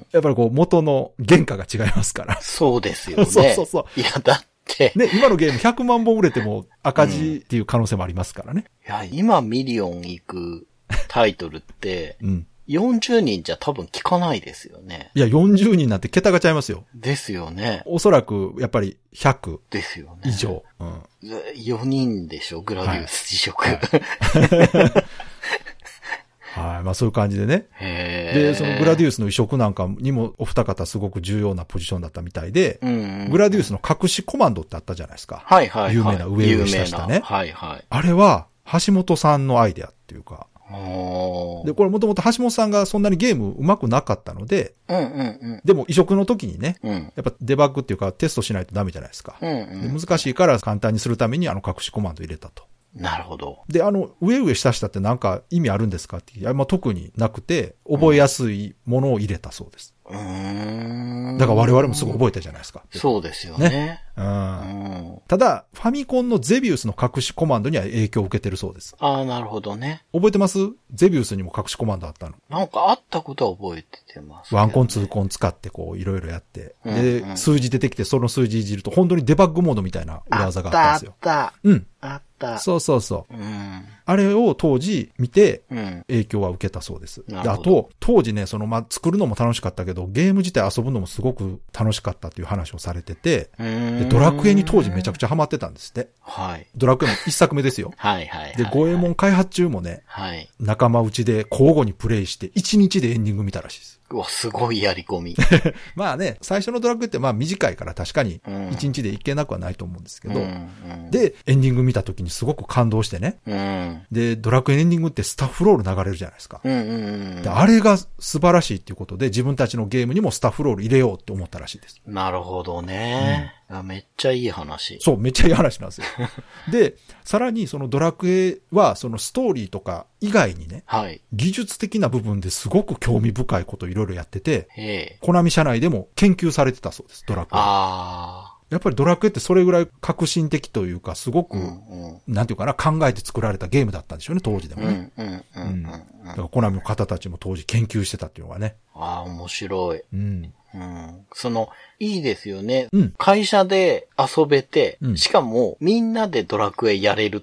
やっぱりこう元の原価が違いますから。 そうですよね。 そうそうそう。 いやだって。 ね、今のゲームひゃくまんぼん売れても赤字っていう可能性もありますからね。 うん、いや、今ミリオン行くタイトルって、うん。よんじゅうにんじゃ多分聞かないですよね。 いや、よんじゅうにんなんて桁が違いますよ。 ですよね。 おそらく、やっぱりひゃく。 ですよね。 以上。うん。 よにんでしょ、グラディウス辞職。はい。 はい、まあそういう感じでね。へで、そのグラディウスの移植なんかにもお二方すごく重要なポジションだったみたいで、うんうん、グラディウスの隠しコマンドってあったじゃないですか。 はいはいはい。 有名な上上下下ね。 はいはい。 あれは、橋本さんのアイデアっていうか、 で、これもともと橋本さんがそんなにゲーム上手くなかったので、 うんうんうん、 でも移植の時にね、 うん、 やっぱデバッグっていうかテストしないとダメじゃないですか。 うんうん、 で難しいから簡単にするためにあの隠しコマンド入れたと。 なるほど。 で、あの、上上下下ってなんか意味あるんですかって、いや、まあ、特になくて、覚えやすいものを入れたそうです。 うーん。 だから我々もすぐ覚えたじゃないですか。 そうですよね。ねうん、ただ、ファミコンのゼビウスの隠しコマンドには影響を受けてるそうです。 ああ、なるほどね。 覚えてます？ゼビウスにも隠しコマンドあったの。 なんかあったことは覚えてます、 ね。ワンコン、ツーコン使ってこう、いろいろやって。うんうん、で、数字出てきて、その数字いじると、本当にデバッグモードみたいな裏技があったんですよ。 あった、あった。 うん。 あった。 そうそうそう。 うん、 あれを当時見て、影響は受けたそうです。うん、であと、当時ね、その、まあ、作るのも楽しかったけど、ゲーム自体遊ぶのもすごく楽しかったっていう話をされてて、でドラクエに当時めちゃくちゃハマってたんですって。 はい。 ドラクエの一作目ですよ。 はいはい、はい。 で、ゴエモン開発中もね、 はい。 仲間内で交互にプレイして、一日でエンディング見たらしいです。 うわ、すごいやり込み。 まあね、最初のドラクエってまあ短いから確かに一日でいけなくはないと思うんですけど、うんうん、で、エンディング見た時にすごく感動してね、 うん、 で、ドラクエエンディングってスタッフロール流れるじゃないですか。 うんうんうん、 であれが素晴らしいっていうことで、自分たちのゲームにもスタッフロール入れようって思ったらしいです。 なるほどね。うん、めっちゃいい話。 そう、めっちゃいい話なんですよ。で、さらにそのドラクエはそのストーリーとか以外にね、 はい、 技術的な部分ですごく興味深いことをいろいろやってて、 へコナミ社内でも研究されてたそうです、ドラクエ。 あやっぱりドラクエってそれぐらい革新的というか、すごく、うんうん、なんていうかな、考えて作られたゲームだったんでしょうね、当時でもね。 うんうんうんうん、 だからコナミの方たちも当時研究してたっていうのがね。 ああ、面白い。 うんうん、その、いいですよね。 うん、 会社で遊べて、 うん、 しかもみんなでドラクエやれるって、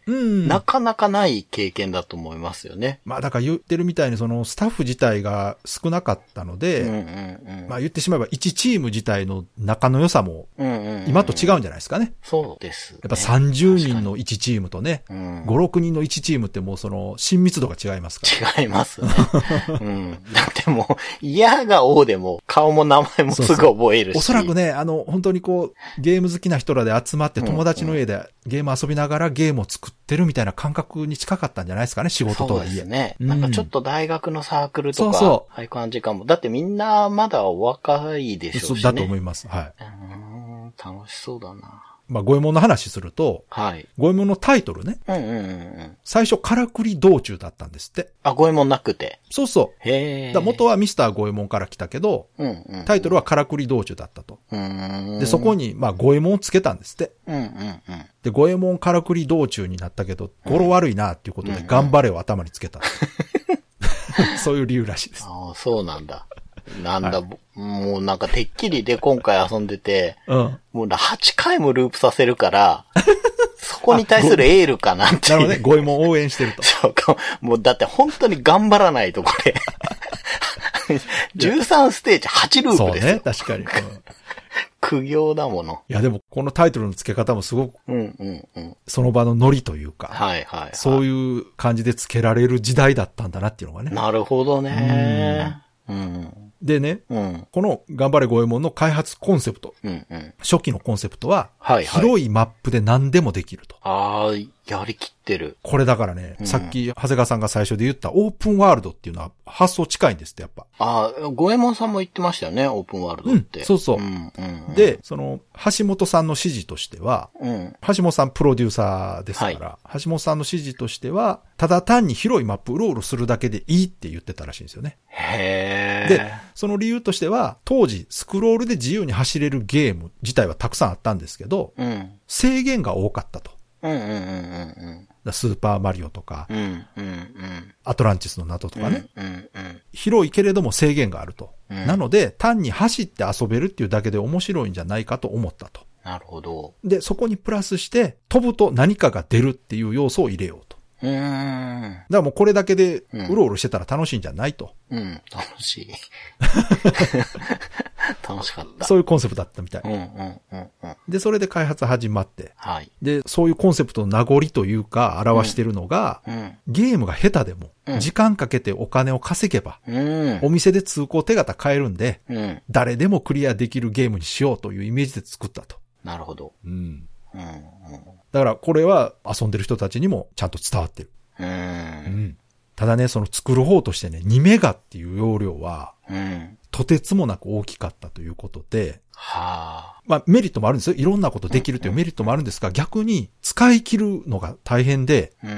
うん、 なかなかない経験だと思いますよね。 まあだから言ってるみたいにそのスタッフ自体が少なかったので、 うんうんうん、まあ言ってしまえば一チーム自体の仲の良さも今と違うんじゃないですかね。 そうです、ね。 やっぱさんじゅうにんのいちチームとね、 うん、 ご、ろくにんのいちチームってもうその親密度が違いますから。違いますね。うん、だってもう、嫌が王でも顔も名前もすぐ覚えるし。 そうそうおそらくね、あの、本当にこう、ゲーム好きな人らで集まって友達の家でゲーム遊びながらゲームを作ってるみたいな感覚に近かったんじゃないですかね、仕事とはいえ。 そうですね。 うん、 なんかちょっと大学のサークルとか、 そうそう。 ああいう感じかも。だってみんなまだお若いでしょうしね。 だと思います。はい。 うーん、楽しそうだな。 まあ、ゴエモンの話すると、 はい。 ゴエモンのタイトルね。 うんうんうん。 最初、からくり道中だったんですって。 あ、ゴエモンなくて。 そうそう。 へー。 だ元はミスターゴエモンから来たけど、 うんうんうん、 タイトルはからくり道中だったと。 うーんで、そこに、まあ、ゴエモンをつけたんですって。 うんうんうん。 で、ゴエモンからくり道中になったけど、語呂悪いなっていうことで、頑張れを頭につけた。そういう理由らしいです。 ああ、そうなんだ。なんだ、 はい、 もうなんかてっきりで今回遊んでて、 うん、 もうはちかいもループさせるから、そこに対するエールかなっていう。 なるほどね、ゴエモン応援してると。 そうか、もうだって本当に頑張らないとこれ。じゅうさんステージはちループですよ。 そうね、確かに。うん苦行だもの。 いやでもこのタイトルの付け方もすごく、 うんうんうん、 その場のノリというか、 はいはいはい、 そういう感じで付けられる時代だったんだなっていうのがね。 なるほどね。うん、 でね、 うん、 この頑張れゴエモンの開発コンセプト、 うんうん、 初期のコンセプトは、 はいはい、 広いマップで何でもできると。 ああ、やりきってる。 これだからね、うん、さっき長谷川さんが最初で言ったオープンワールドっていうのは発想近いんですって、やっぱ。 ああ、ゴエモンさんも言ってましたよね、オープンワールドって。 うん、そうそう、 うんうんうん。 で、その、橋本さんの指示としては、 うん、 橋本さんプロデューサーですから、はい、橋本さんの指示としては、ただ単に広いマップうろうろするだけでいいって言ってたらしいんですよね。 へー。 で、その理由としては、当時スクロールで自由に走れるゲーム自体はたくさんあったんですけど、 うん、 制限が多かったと。 うんうんうんうんうんスーパーマリオとか、 うんうんうん、 アトランティスの謎とかね、 うんうんうん、 広いけれども制限があると、 うん。 なので、単に走って遊べるっていうだけで面白いんじゃないかと思ったと。 なるほど。 で、そこにプラスして、飛ぶと何かが出るっていう要素を入れようと。 うーん。だからもうこれだけでうろうろしてたら楽しいんじゃないと。 うん、うん、楽しい。楽しかった。 そういうコンセプトだったみたい。 うんうんうんうん、 で、それで開発始まって。 はい。 で、そういうコンセプトの名残というか表してるのが、 うんうん、 ゲームが下手でも、時間かけてお金を稼げば、 うん、 お店で通行手形買えるんで、 うん、 誰でもクリアできるゲームにしようというイメージで作ったと。 なるほど。 うん。 うんうん、 だからこれは遊んでる人たちにもちゃんと伝わってる。 うんうん、 ただね、その作る方としてね、にメガっていう容量は、 うん。 とてつもなく大きかったということで、 はあ。 まあメリットもあるんですよ。いろんなことできるというメリットもあるんですが、逆に使い切るのが大変で、 うん。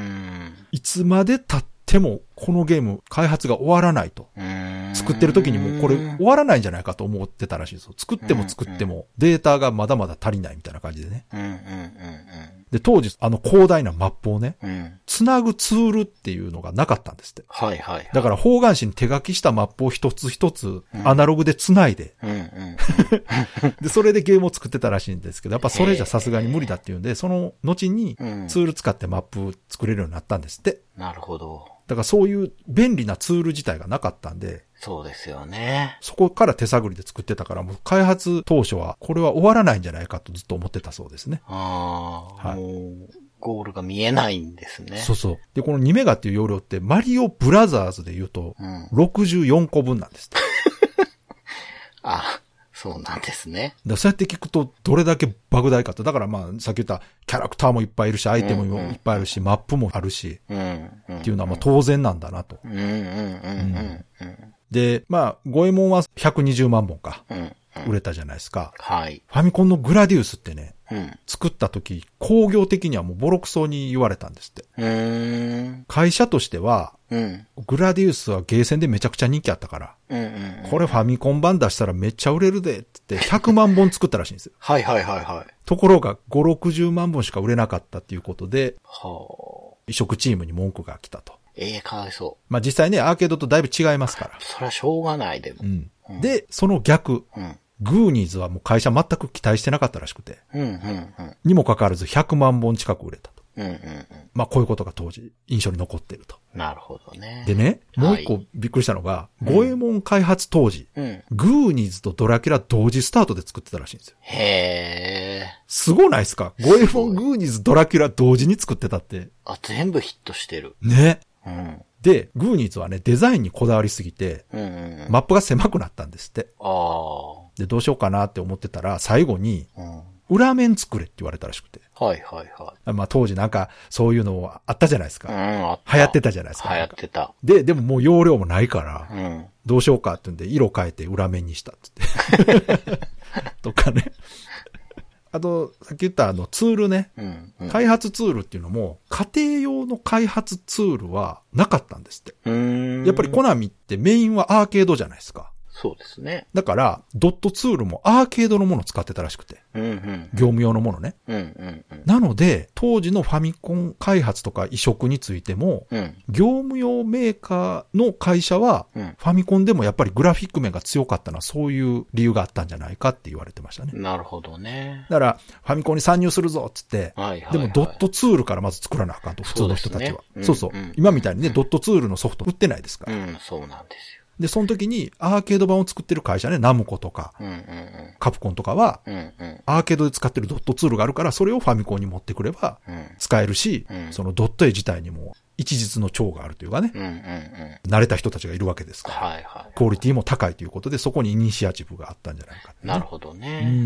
いつまで経ってもこのゲーム開発が終わらないと。作ってる時にもうこれ終わらないんじゃないかと思ってたらしいですよ。作っても作ってもデータがまだまだ足りないみたいな感じでね。 うんうんうんうん。 で、当時あの広大なマップをね、 うん、 つなぐツールっていうのがなかったんですって。 はいはい、はい。 だから方眼紙に手書きしたマップを一つ一つアナログでつないで、 うんうんうん、 で、それでゲームを作ってたらしいんですけど、やっぱそれじゃさすがに無理だっていうんで、その後にツール使ってマップ作れるようになったんですって。 なるほど。 だからそういう便利なツール自体がなかったんで、 そうですよね。 そこから手探りで作ってたから、もう開発当初はこれは終わらないんじゃないかとずっと思ってたそうですね。 ああ、はい、もうゴールが見えないんですね。 そうそう。で、このにメガっていう容量ってマリオブラザーズで言うとろくじゅうよんこぶんなんですって。 うん、あ、そうなんですね。 だそうやって聞くとどれだけ莫大かと。だからまあさっき言ったキャラクターもいっぱいいるし、アイテムもいっぱいあるし、うんうん、マップもあるし、うんうん、っていうのはまあ当然なんだなと。で、まあ、ゴエモンはひゃくにじゅうまんぼんか。うんうん、売れたじゃないですか。 はい。 ファミコンのグラディウスってね、 うん、 作った時、工業的にはもうボロクソに言われたんですって。 うーん会社としては、うん、グラディウスはゲーセンでめちゃくちゃ人気あったから、うんうんうん、これファミコン版出したらめっちゃ売れるでって言ってひゃくまんぼん作ったらしいんですよ。 はいはいはいはい。 ところがご、ろくじゅうまんぼんしか売れなかったっていうことで、 はあ、 移植チームに文句が来たと。 ええー、かわいそう。 まあ実際ね、アーケードとだいぶ違いますから。 それはしょうがないでも。 うんうん、で、その逆、うん、グーニーズはもう会社全く期待してなかったらしくて、 うんうんうん、 にもかかわらずひゃくまんぼん近く売れたと。 うんうんうん、 まあこういうことが当時印象に残っていると。 なるほどね。 でね、もう一個びっくりしたのが、はい、ゴエモン開発当時、うん、グーニーズとドラキュラ同時スタートで作ってたらしいんですよ。 へー。 すごないですか？ゴエモン、グーニーズ、ドラキュラ同時に作ってたって。 あ、全部ヒットしてる。 ね。 うん。 で、グーニーズはね、デザインにこだわりすぎて、うんうんうん、マップが狭くなったんですって。 ああ。 で、どうしようかなって思ってたら、最後に、うん、裏面作れって言われたらしくて。 はいはいはい。 まあ当時なんか、そういうのあったじゃないですか。 うん、あった。 流行ってたじゃないですか。 流行ってた。 で、でももう容量もないから、 うん、 どうしようかって言うんで、色変えて裏面にしたってって。とかね。あと、さっき言ったあのツールね、 うんうん、 開発ツールっていうのも、家庭用の開発ツールはなかったんですって。 うーん、 やっぱりコナミってメインはアーケードじゃないですか。 そうですね。 だから、ドットツールもアーケードのものを使ってたらしくて。 うんうんうん、 業務用のものね、 うんうんうん。 なので、当時のファミコン開発とか移植についても、うん、業務用メーカーの会社は、うん、ファミコンでもやっぱりグラフィック面が強かったのはそういう理由があったんじゃないかって言われてましたね。 なるほどね。 だから、ファミコンに参入するぞっつって、 はいはいはい、 でもドットツールからまず作らなあかんと、普通の人たちは。そう,、ね、そうそう、うん。今みたいにね、ドットツールのソフト売ってないですから。 うん、そうなんですよ。 で、その時にアーケード版を作ってる会社ね、ナムコとか、 うんうんうん、 カプコンとかは、 うんうん、 アーケードで使ってるドットツールがあるから、それをファミコンに持ってくれば、使えるし、うん、そのドット絵自体にも一日の長があるというかね、 うんうんうん、 慣れた人たちがいるわけですから、 はいはいはい、 クオリティも高いということで、そこにイニシアチブがあったんじゃないか、ね。 なるほどね、 うんうんうん。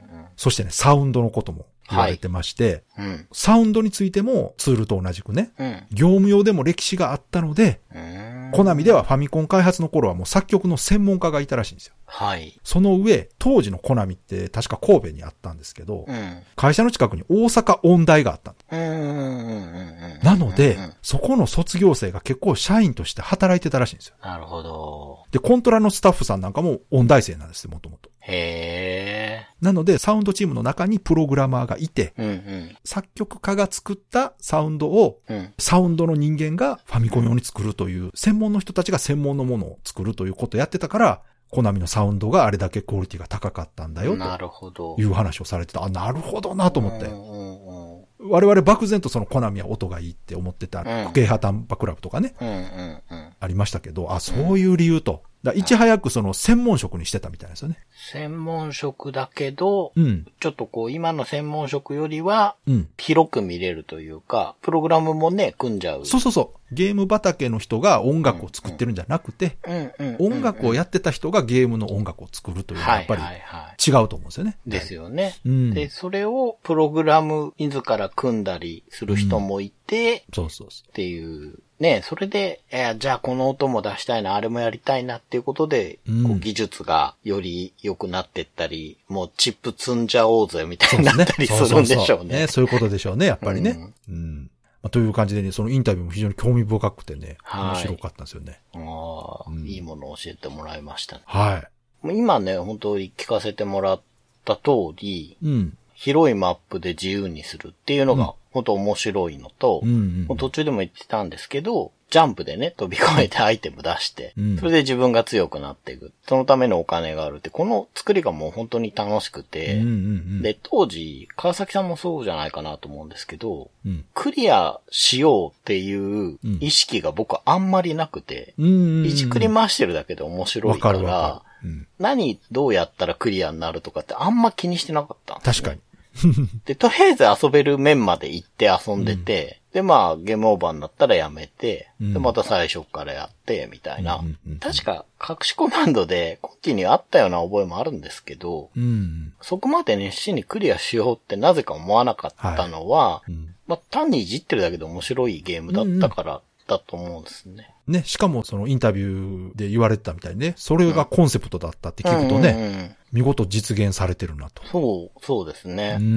そしてね、サウンドのことも言われてまして、 はいうん、 サウンドについてもツールと同じくね、 うん、 業務用でも歴史があったので、コナミではファミコン開発の頃はもう作曲の専門家がいたらしいんですよ。 はい。 その上、当時のコナミって確か神戸にあったんですけど、 うん、 会社の近くに大阪音大があった。なので、 うんうん、 そこの卒業生が結構社員として働いてたらしいんですよ。 なるほど。 で、コントラのスタッフさんなんかも音大生なんですよ、もともと。 へー。 なので、サウンドチームの中にプログラマーがいて、 うんうん、 作曲家が作ったサウンドを、うん、サウンドの人間がファミコン用に作るという、専門の人たちが専門のものを作るということをやってたから、コナミのサウンドがあれだけクオリティが高かったんだよ、という話をされてた。あ、なるほどなと思って。 うんうんうん、 我々漠然とそのコナミは音がいいって思ってた、 うん、 クケイハタンパクラブとかね、 うんうんうん、 ありましたけど、あ、そういう理由と。だいち早くその専門職にしてたみたいですよね。 専門職だけど、 うん、 ちょっとこう今の専門職よりは、 うん、 広く見れるというか、プログラムもね、組んじゃう。 そうそうそう。 ゲーム畑の人が音楽を作ってるんじゃなくて、音楽をやってた人がゲームの音楽を作るというのはやっぱり違うと思うんですよね。 ですよね。うん、で、それをプログラム自ら組んだりする人もいて、 うん、そうそうそう。 っていう。ね、それで、えー、じゃあこの音も出したいな、あれもやりたいなっていうことで、うん、こう技術がより良くなっていったり、もうチップ積んじゃおうぜみたいになったりするんでしょうね。 そういうことでしょうね、やっぱりね。うんうんまあ、という感じでね、そのインタビューも非常に興味深くてね、面白かったんですよね。 ああ、うん、いいものを教えてもらいましたね。 はい。 今ね、本当に聞かせてもらった通り、うん、広いマップで自由にするっていうのが、本当面白いのと、うんうんうん、途中でも言ってたんですけど、ジャンプでね、飛び越えてアイテム出して、うん、それで自分が強くなっていく。そのためのお金があるって、この作りがもう本当に楽しくて、うんうんうん、で、当時、川崎さんもそうじゃないかなと思うんですけど、うん、クリアしようっていう意識が僕はあんまりなくて、うん、いじくり回してるだけで面白いから、わかるわかるうん、何、どうやったらクリアになるとかってあんま気にしてなかったんです、ね。 確かに。 で、とりあえず遊べる面まで行って遊んでて、うん、で、まあ、ゲームオーバーになったらやめて、うん、で、また最初からやって、みたいな。うんうんうん、確か、隠しコマンドでコンティニューあったような覚えもあるんですけど、うん、そこまで熱心にクリアしようってなぜか思わなかったのは、はいうん、まあ、単にいじってるだけで面白いゲームだったからだと思うんですね。 ね、しかもそのインタビューで言われてたみたいにね、それがコンセプトだったって聞くとね、うんうんうん、見事実現されてるなと。 そう、そうですね。うんうん、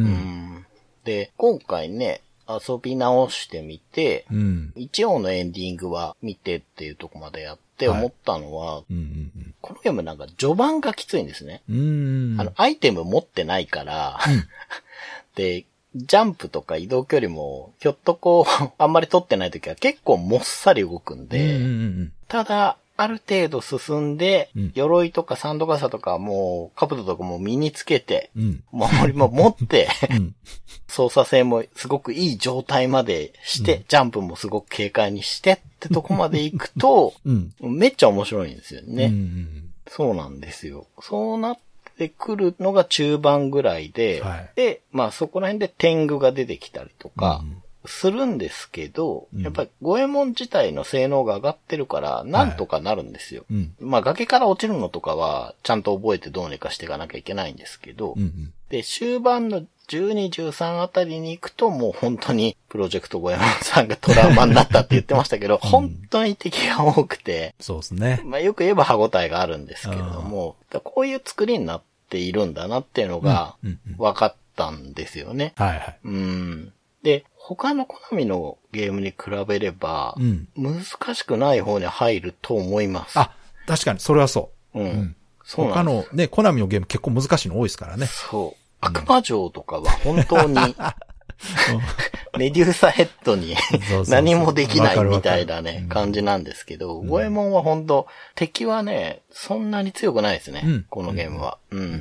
で、今回ね、遊び直してみて、うん、一応のエンディングは見てっていうとこまでやって思ったのは、はいうんうんうん、このゲームなんか序盤がきついんですね。うんあの、アイテム持ってないから、うん、で、ジャンプとか移動距離も、ひょっとこう、あんまり取ってないときは結構もっさり動くんで、うんうんうん、ただ、ある程度進んで、うん、鎧とかサンド傘とかもう、カブトとかも身につけて、うん、守りも持って、うん、操作性もすごくいい状態までして、うん、ジャンプもすごく軽快にしてってとこまで行くと、うん、めっちゃ面白いんですよね、うんうん。そうなんですよ。そうなってくるのが中盤ぐらいで、はい、で、まあそこら辺で天狗が出てきたりとか、うんするんですけど、やっぱり五右衛門自体の性能が上がってるから、なんとかなるんですよ。はいうん、まあ崖から落ちるのとかは、ちゃんと覚えてどうにかしていかなきゃいけないんですけど、うんうん、で、終盤のじゅうに、じゅうさんあたりに行くと、もう本当にプロジェクト五右衛門さんがトラウマになったって言ってましたけど、うん、本当に敵が多くて、 そうですね。 まあよく言えば歯応えがあるんですけれども、こういう作りになっているんだなっていうのが、分かったんですよね。 はいはい。 うんで、他のコナミのゲームに比べれば、うん、難しくない方に入ると思います。 あ、確かに、それはそう。うん。うん、そう他のね、コナミのゲーム結構難しいの多いですからね。 そう。悪魔城とかは本当に、メデューサヘッドに何もできないみたいなね、感じなんですけど、五右衛門は本当、敵はね、そんなに強くないですね、うん、このゲームは。うん、うん、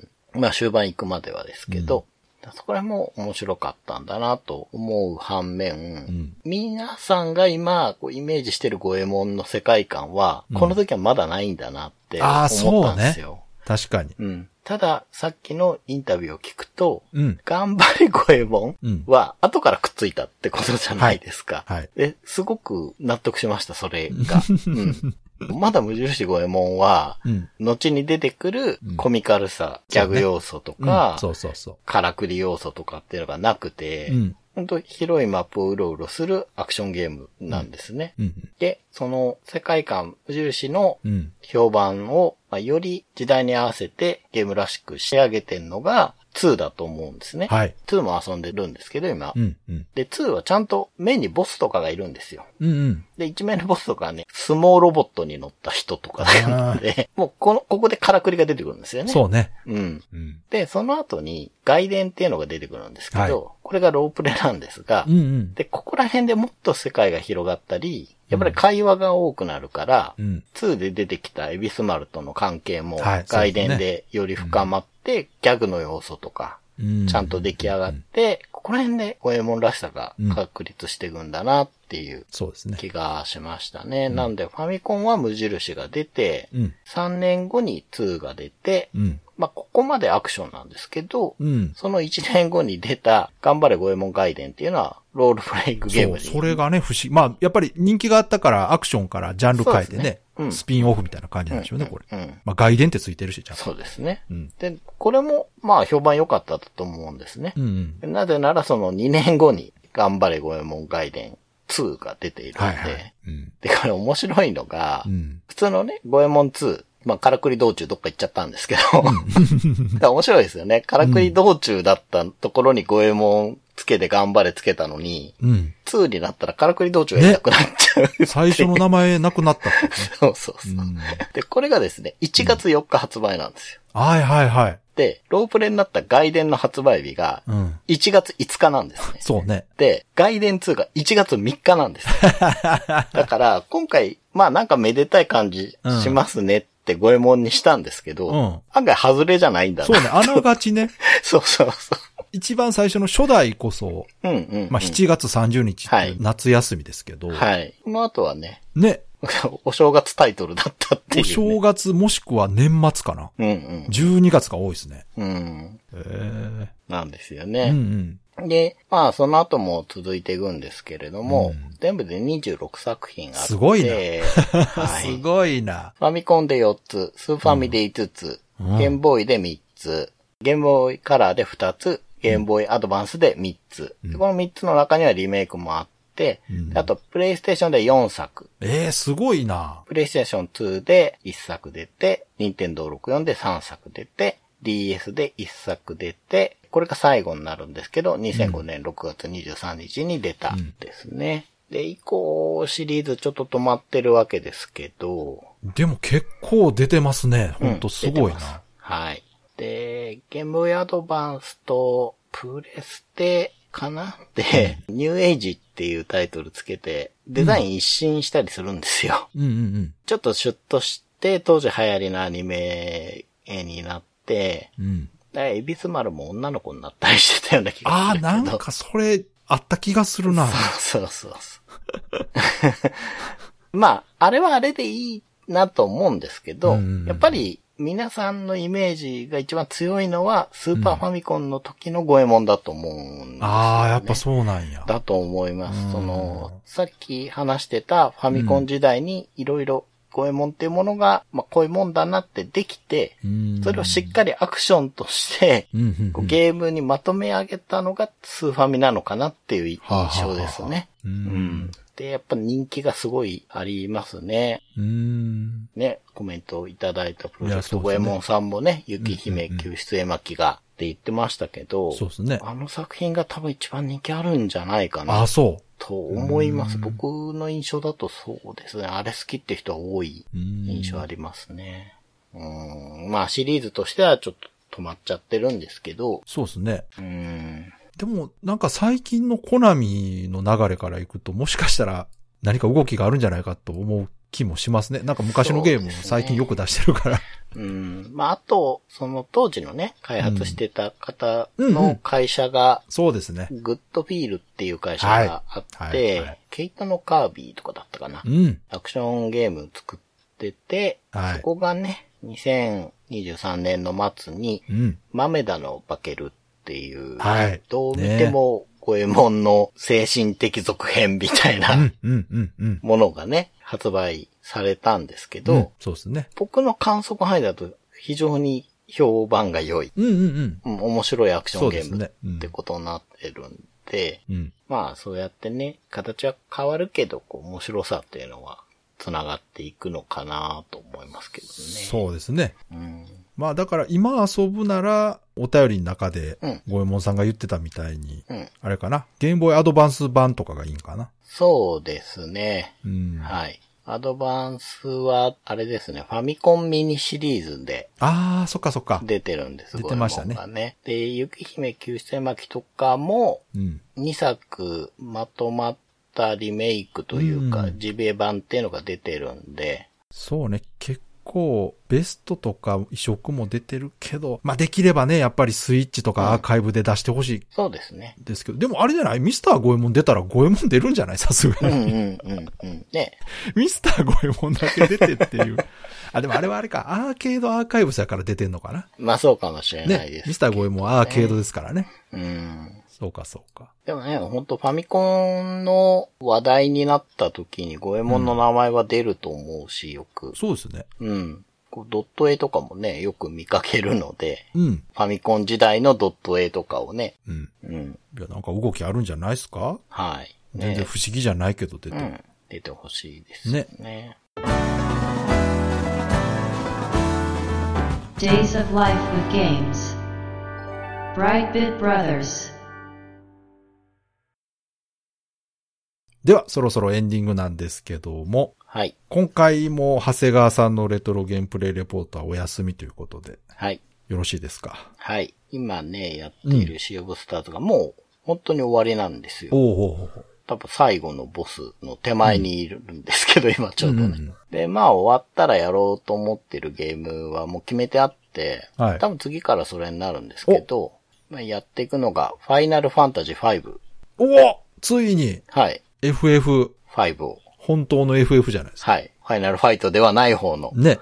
うん。まあ終盤行くまではですけど、うんそこらも面白かったんだなと思う反面、うん、皆さんが今こうイメージしてる五右衛門の世界観は、うん、この時はまだないんだなって思ったんですよ。 ああ、そうね。確かに。 うん。ただ、さっきのインタビューを聞くと、うん、頑張れ五右衛門は後からくっついたってことじゃないですか。はいはい、で、すごく納得しました、それが。うんまだ無印五右衛門は、うん、後に出てくるコミカルさ、うん、ギャグ要素とか、 そうそうそう。 からくり要素とかっていうのがなくて、うん、本当広いマップをうろうろするアクションゲームなんですね。うんうん、で、その世界観、無印の評判を、まあ、より時代に合わせてゲームらしく仕上げてんのが、ツーだと思うんですね。はい。ツーも遊んでるんですけど、今。うんうん、で、ツーはちゃんと面にボスとかがいるんですよ。うんうん、で、一面のボスとかはね、相撲ロボットに乗った人とかなので、もうこの、ここでからくりが出てくるんですよね。 そうね。 うん。うん、で、その後に外伝っていうのが出てくるんですけど、はい、これがロープレなんですが、うんうん、で、ここら辺でもっと世界が広がったり、やっぱり会話が多くなるから、うん、ツーで出てきたエビスマルとの関係も外伝でより深まって、ギャグの要素とか、ちゃんと出来上がって、ここら辺で五右衛門らしさが確立していくんだなっていう気がしましたね。なんでファミコンは無印が出て、さんねんごにツーが出て、 まあ、ここまでアクションなんですけど、 うん、 そのいちねんごに出た、頑張れゴエモンガイデンっていうのは、ロールプレイングゲームで。 そう、それがね、不思議。まあ、やっぱり人気があったからアクションからジャンル変えてね、ねうん、スピンオフみたいな感じなんでしょうね、これ。うん、まあ、外伝ってついてるし、ちゃんと。 そうですね。 うん、 で、これも、まあ、評判良かったと思うんですね。 うんうん、 なぜなら、そのにねんごに、頑張れゴエモンガイデンツーが出ているので、はいはいうん、で、これ面白いのが、うん、普通のね、ゴエモンツー、まあ、からくり道中どっか行っちゃったんですけど、うん、面白いですよね。からくり道中だったところにゴエモンつけて頑張れつけたのに、うん、ツーになったらからくり道中がいなくなっちゃう、ね。 最初の名前なくなったって、ね。 そうそうそう、うん。で、これがですね、いちがつよっか発売なんですよ。 うん、はいはいはい。 で、ロープレになった外伝の発売日が、いちがついつかなんですね。 うん、そうね。 で、外伝ツーがいちがつみっかなんです。だから、今回、まあなんかめでたい感じしますねってゴエモンにしたんですけど、うん、案外外れじゃないんだな。 そうね、あながちね。 そうそうそう。 一番最初の初代こそ、うんうんうん、まあしちがつさんじゅうにちって夏休みですけど、 はい。はい。この後はね。 ね。 お正月タイトルだったっていう、ね。 お正月もしくは年末かな。 うんうん。 じゅうにがつが多いですね。 うん。 へーなんですよね。 うんうん。 で、まあその後も続いていくんですけれども、うん、全部でにじゅうろくさく品あって。 すごいな。 はい、 すごいな。 ファミコンでよっつ、スーファミでいつつ、うん、ゲームボーイでみっつ、ゲームボーイカラーでふたつ、ゲームボーイアドバンスでみっつ。うん、でこのみっつの中にはリメイクもあって、うん、あとプレイステーションでよんさく。 ええー、すごいな。 プレイステーションツーでいっさく出て、ニンテンドーろくじゅうよんでさんさく出て、ディーエス でいっさく出て、これが最後になるんですけど、にせんごねんろくがつにじゅうさんにちに出たんですね。うん、で、以降シリーズちょっと止まってるわけですけど。 でも結構出てますね。ほんとすごいな。うん、 はい。で、ゲームボーイアドバンスとプレステかなで、うん、ニューエイジっていうタイトルつけて、デザイン一新したりするんですよ。 うんうんうん、 ちょっとシュッとして、当時流行りのアニメ絵になって、うん、エビス丸も女の子になったりしてたような気がするけど。 ああ、なんかそれ、あった気がするな。 そうそうそうそう。まあ、あれはあれでいいなと思うんですけど、うん、やっぱり皆さんのイメージが一番強いのは、スーパーファミコンの時のゴエモンだと思うんですよね。 ああ、やっぱそうなんや。 だと思います。その、さっき話してたファミコン時代にいろいろゴエモンっていうものが、まあ、こういうもんだなってできて、それをしっかりアクションとして、ゲームにまとめ上げたのがスーファミなのかなっていう印象ですね。うん、で、やっぱ人気がすごいありますね。 うんね、コメントをいただいたプロジェクトゴエモンさんもね、雪姫救出絵巻がって言ってましたけど、 そうですね。 あの作品が多分一番人気あるんじゃないかな。 あ、そう。 と思います。僕の印象だとそうですね。あれ好きって人は多い印象ありますね。うん。まあシリーズとしてはちょっと止まっちゃってるんですけど。 そうですね。 うん。 でもなんか最近のコナミの流れからいくともしかしたら何か動きがあるんじゃないかと思う気もしますね。なんか昔のゲームを最近よく出してるから。 う、ね、うん。まああと、その当時のね、開発してた方の会社が、 そうですね。 グッドフィールっていう会社があって、はいはいはい、ケイトのカービィとかだったかな。 うん。 アクションゲーム作ってて、はい、そこがね、にせんにじゅうさんねんの末に、うん、マメダのバケルっていう、はい、どう見ても、ゴエモンの精神的続編みたいなものがね、発売されたんですけど、うん、 そうですね。 僕の観測範囲だと非常に評判が良い、 うんうんうん、 面白いアクションゲームってことになってるんで、うん、まあそうやってね、形は変わるけど、こう面白さっていうのは繋がっていくのかなと思いますけどね。 そうですね。 うん、 まあだから今遊ぶなら、お便りの中で、ゴエモンさんが言ってたみたいに、うん、あれかな、ゲームボーイアドバンス版とかがいいんかな。 そうですね。 うん、 はい。アドバンスは、あれですね、ファミコンミニシリーズで。 ああ、そっかそっか。 出てるんです。 出てましたね。 ゴエモンがね。で、雪姫救出絵巻とかも、にさくまとまったリメイクというか、うん、ジビエ版っていうのが出てるんで。 そうね、結構ベストとか移植も出てるけど、まあ、できればね、やっぱりスイッチとかアーカイブで出してほしい、うん。 そうですね。 ですけど、でもあれじゃないミスターゴエモン出たらゴエモン出るんじゃないさすがに。 うんうんうんうん。ね。 ミスターゴエモンだけ出てっていう。あ、でもあれはあれか、アーケードアーカイブスやから出てんのかな。 まあそうかもしれないです、ね。 ミスターゴエモンはアーケードですからね。 うん。 そうかそうか。 でもね、ほんとファミコンの話題になった時にゴエモンの名前は出ると思うし、よく。 そうですね。 うん。ドット絵とかもね、よく見かけるので、 うん。 ファミコン時代のドット絵とかをね。 うん。 うん。 いや、なんか動きあるんじゃないですか？ はい。 ね、全然不思議じゃないけど出て。うん。 出てほしいですね。ね。 Days of Life with Games Brightbit Brothers。 では、そろそろエンディングなんですけども、 はい。 今回も長谷川さんのレトロゲームプレイレポートはお休みということで、 はい。 よろしいですか？ はい。今ね、やっているシー・オブ・スターズがもう本当に終わりなんですよ。 おうほうほう。 多分最後のボスの手前にいるんですけど、うん、今ちょうどね、うんうん。で、まあ終わったらやろうと思ってるゲームはもう決めてあって、はい、多分次からそれになるんですけど、まあ、やっていくのがファイナルファンタジーファイブ。 おついにはい。 エフエフ。 ファイブを。 本当の エフエフ じゃないですか。 はい。ファイナルファイトではない方の。 ね。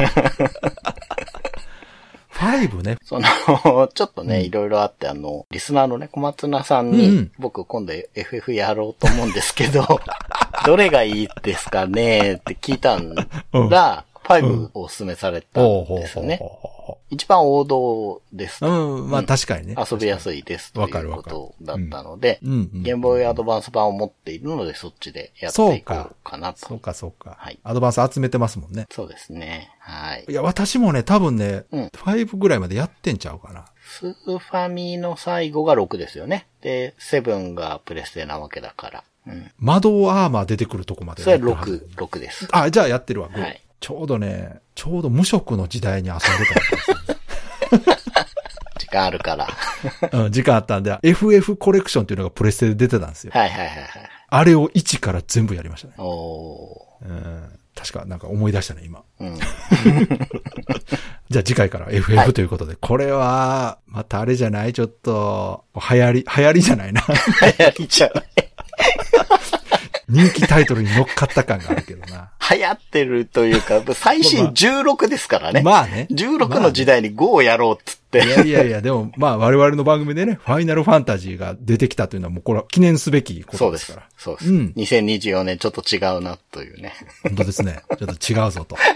ファイブね。 その、ちょっとね、うん、いろいろあって、あの、リスナーのね、小松菜さんに、うん、僕今度 エフエフ やろうと思うんですけど、どれがいいですかねって聞いたんだ、うん、ファイブをお勧めされたんですよね。一番王道です。 うん、まあ確かにね。 遊びやすいですということだったので、ゲームボーイアドバンス版を持っているので、そっちでやっていこうかなと。 そうか、そうか。はい。アドバンス集めてますもんね。 そうですね。はい。 いや、私もね、多分ね、うん、ごぐらいまでやってんちゃうかな。 スーファミの最後がろくですよね。で、セブンがプレステなわけだから。うん。 魔導アーマー出てくるとこまで。 それはろく、ろくです。 あ、じゃあやってるわ。 はい。 ちょうどね、ちょうど無職の時代に遊んでたんですよ。 時間あるから。 うん、時間あったんで、エフエフ コレクションっていうのがプレステで出てたんですよ。 はいはいはいはい。 あれをいちから全部やりましたね。 おー。 うん、確かなんか思い出したね、今。 うん、 じゃあ次回から エフエフ ということで、はい、これは、またあれじゃないちょっと、流行り、流行りじゃないな。 流行りじゃない。 人気タイトルに乗っかった感があるけどな。 流行ってるというか、最新じゅうろくですからね。 まあね。 じゅうろくの時代にごをやろうっつって。 いやいやいや、でもまあ我々の番組でね、ファイナルファンタジーが出てきたというのはもうこれは記念すべきことですから。 そうです。そうです。うん。にせんにじゅうよねんちょっと違うなというね。 本当ですね。ちょっと違うぞと。はい。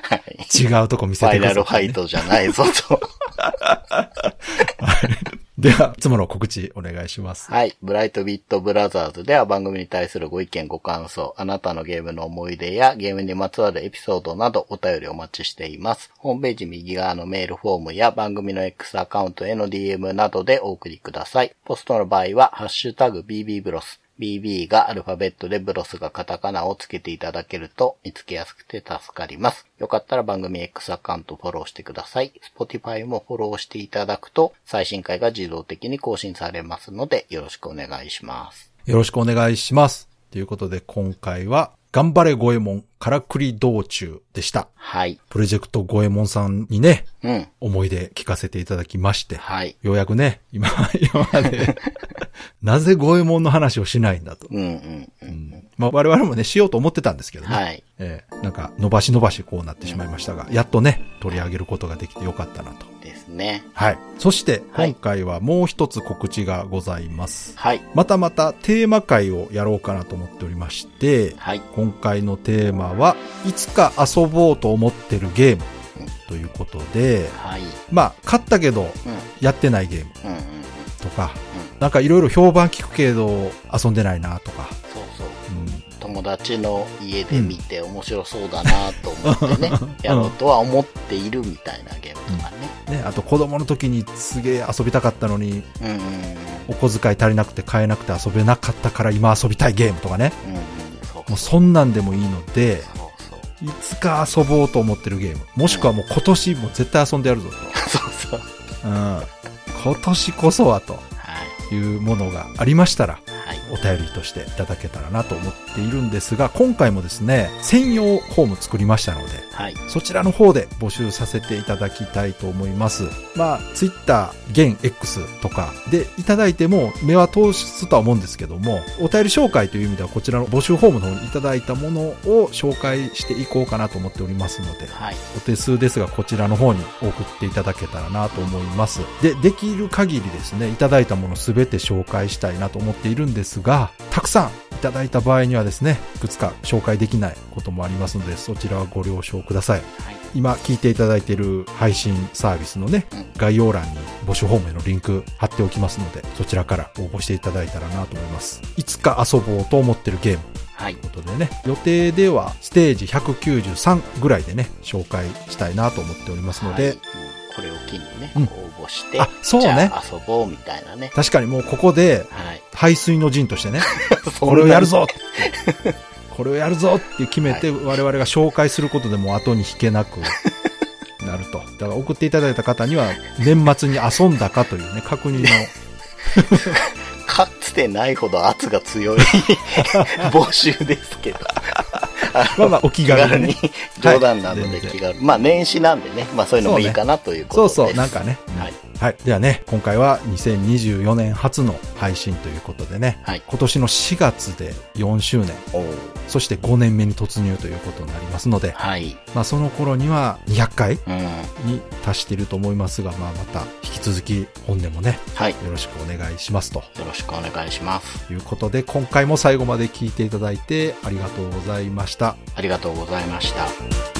違うとこ見せてください、ね。 ファイナルファイトじゃないぞと。 では、いつもの告知お願いします。 はい。ブライトビットブラザーズでは番組に対するご意見ご感想、あなたのゲームの思い出やゲームにまつわるエピソードなどお便りお待ちしています。ホームページ右側のメールフォームや番組の X アカウントへの ディーエム などでお送りください。ポストの場合は、ハッシュタグ ビービー ブロス。ビービー がアルファベットでブロスがカタカナをつけていただけると見つけやすくて助かります。よかったら番組 X アカウントフォローしてください。Spotify もフォローしていただくと最新回が自動的に更新されますのでよろしくお願いします。 よろしくお願いします。ということで今回は頑張れゴエモンからくり道中でした。 はい。 プロジェクトゴエモンさんにね、 うん、 思い出聞かせていただきまして、 はい。 ようやくね、今、今まで、なぜゴエモンの話をしないんだと。 うんうんうんうん、 まあ我々もね、しようと思ってたんですけどね。 はい。 えー、なんか、伸ばし伸ばしこうなってしまいましたが、うん、やっとね、取り上げることができてよかったなと。 ですね。 はい。そして、今回はもう一つ告知がございます。 はい。 またまたテーマ会をやろうかなと思っておりまして、 はい。 今回のテーマは、いつか遊ぼうと思ってるゲームということで、 はい。 まあ、買ったけど、うん、やってないゲームとか、うん、なんかいろいろ評判聞くけど遊んでないなとか。 そうそう。うん、友達の家で見て面白そうだなと思ってね、うん、やろうとは思っているみたいなゲームとかね。 うん、ね、あと子供の時にすげえ遊びたかったのに、 うんうんうん、 お小遣い足りなくて買えなくて遊べなかったから今遊びたいゲームとかね。 うんうん、そうそう、 もうそんなんでもいいので、 そうそう、 いつか遊ぼうと思ってるゲーム。もしくはもう今年もう絶対遊んでやるぞと。 そうそう。 うん。今年こそはというものがありましたら、 はお便りとしていただけたらなと思っているんですが、今回もですね、専用フォーム作りましたので、はい、そちらの方で募集させていただきたいと思います。まあ、ツイッター、現 X とかでいただいても目は通すとは思うんですけども、お便り紹介という意味ではこちらの募集フォームの方にいただいたものを紹介していこうかなと思っておりますので、はい、お手数ですがこちらの方に送っていただけたらなと思います。で、できる限りですね、いただいたものすべて紹介したいなと思っているんですが、たくさんいただいた場合にはですね、いくつか紹介できないこともありますので、そちらはご了承ください。はい、今聞いていただいている配信サービスのね、概要欄に募集フォームへのリンク貼っておきますので、そちらから応募していただいたらなと思います。いつか遊ぼうと思ってるゲーム。はい。ということでね、予定ではステージひゃくきゅうじゅうさんぐらいでね、紹介したいなと思っておりますので、はい、 これを機にね、うん、応募して、 あ、そうね。じゃあ遊ぼうみたいなね。 確かにもうここで、はい、排水の陣としてね、これをやるぞってこれをやるぞって決めて、はい、我々が紹介することでもう後に引けなくなると。だから送っていただいた方には、年末に遊んだかというね、確認の。 かつてないほど圧が強い募集ですけど。 まあまあお気軽に、ね、 冗談なので気軽、はい、まあ年始なんでね、まあそういうのもいいかなということです。 そうそう、なんかね、はい、はい、ではね、今回はにせんにじゅうよねん初の配信ということでね、はい、今年のしがつでよんしゅうねん、そしてごねんめに突入ということになりますので、はい、まあその頃にはにひゃっかいに達していると思いますが、まあまた引き続き本年もね、はい、よろしくお願いしますと。 よろしくお願いします。 ということで、今回も最後まで聞いていただいてありがとうございました。 ありがとうございました。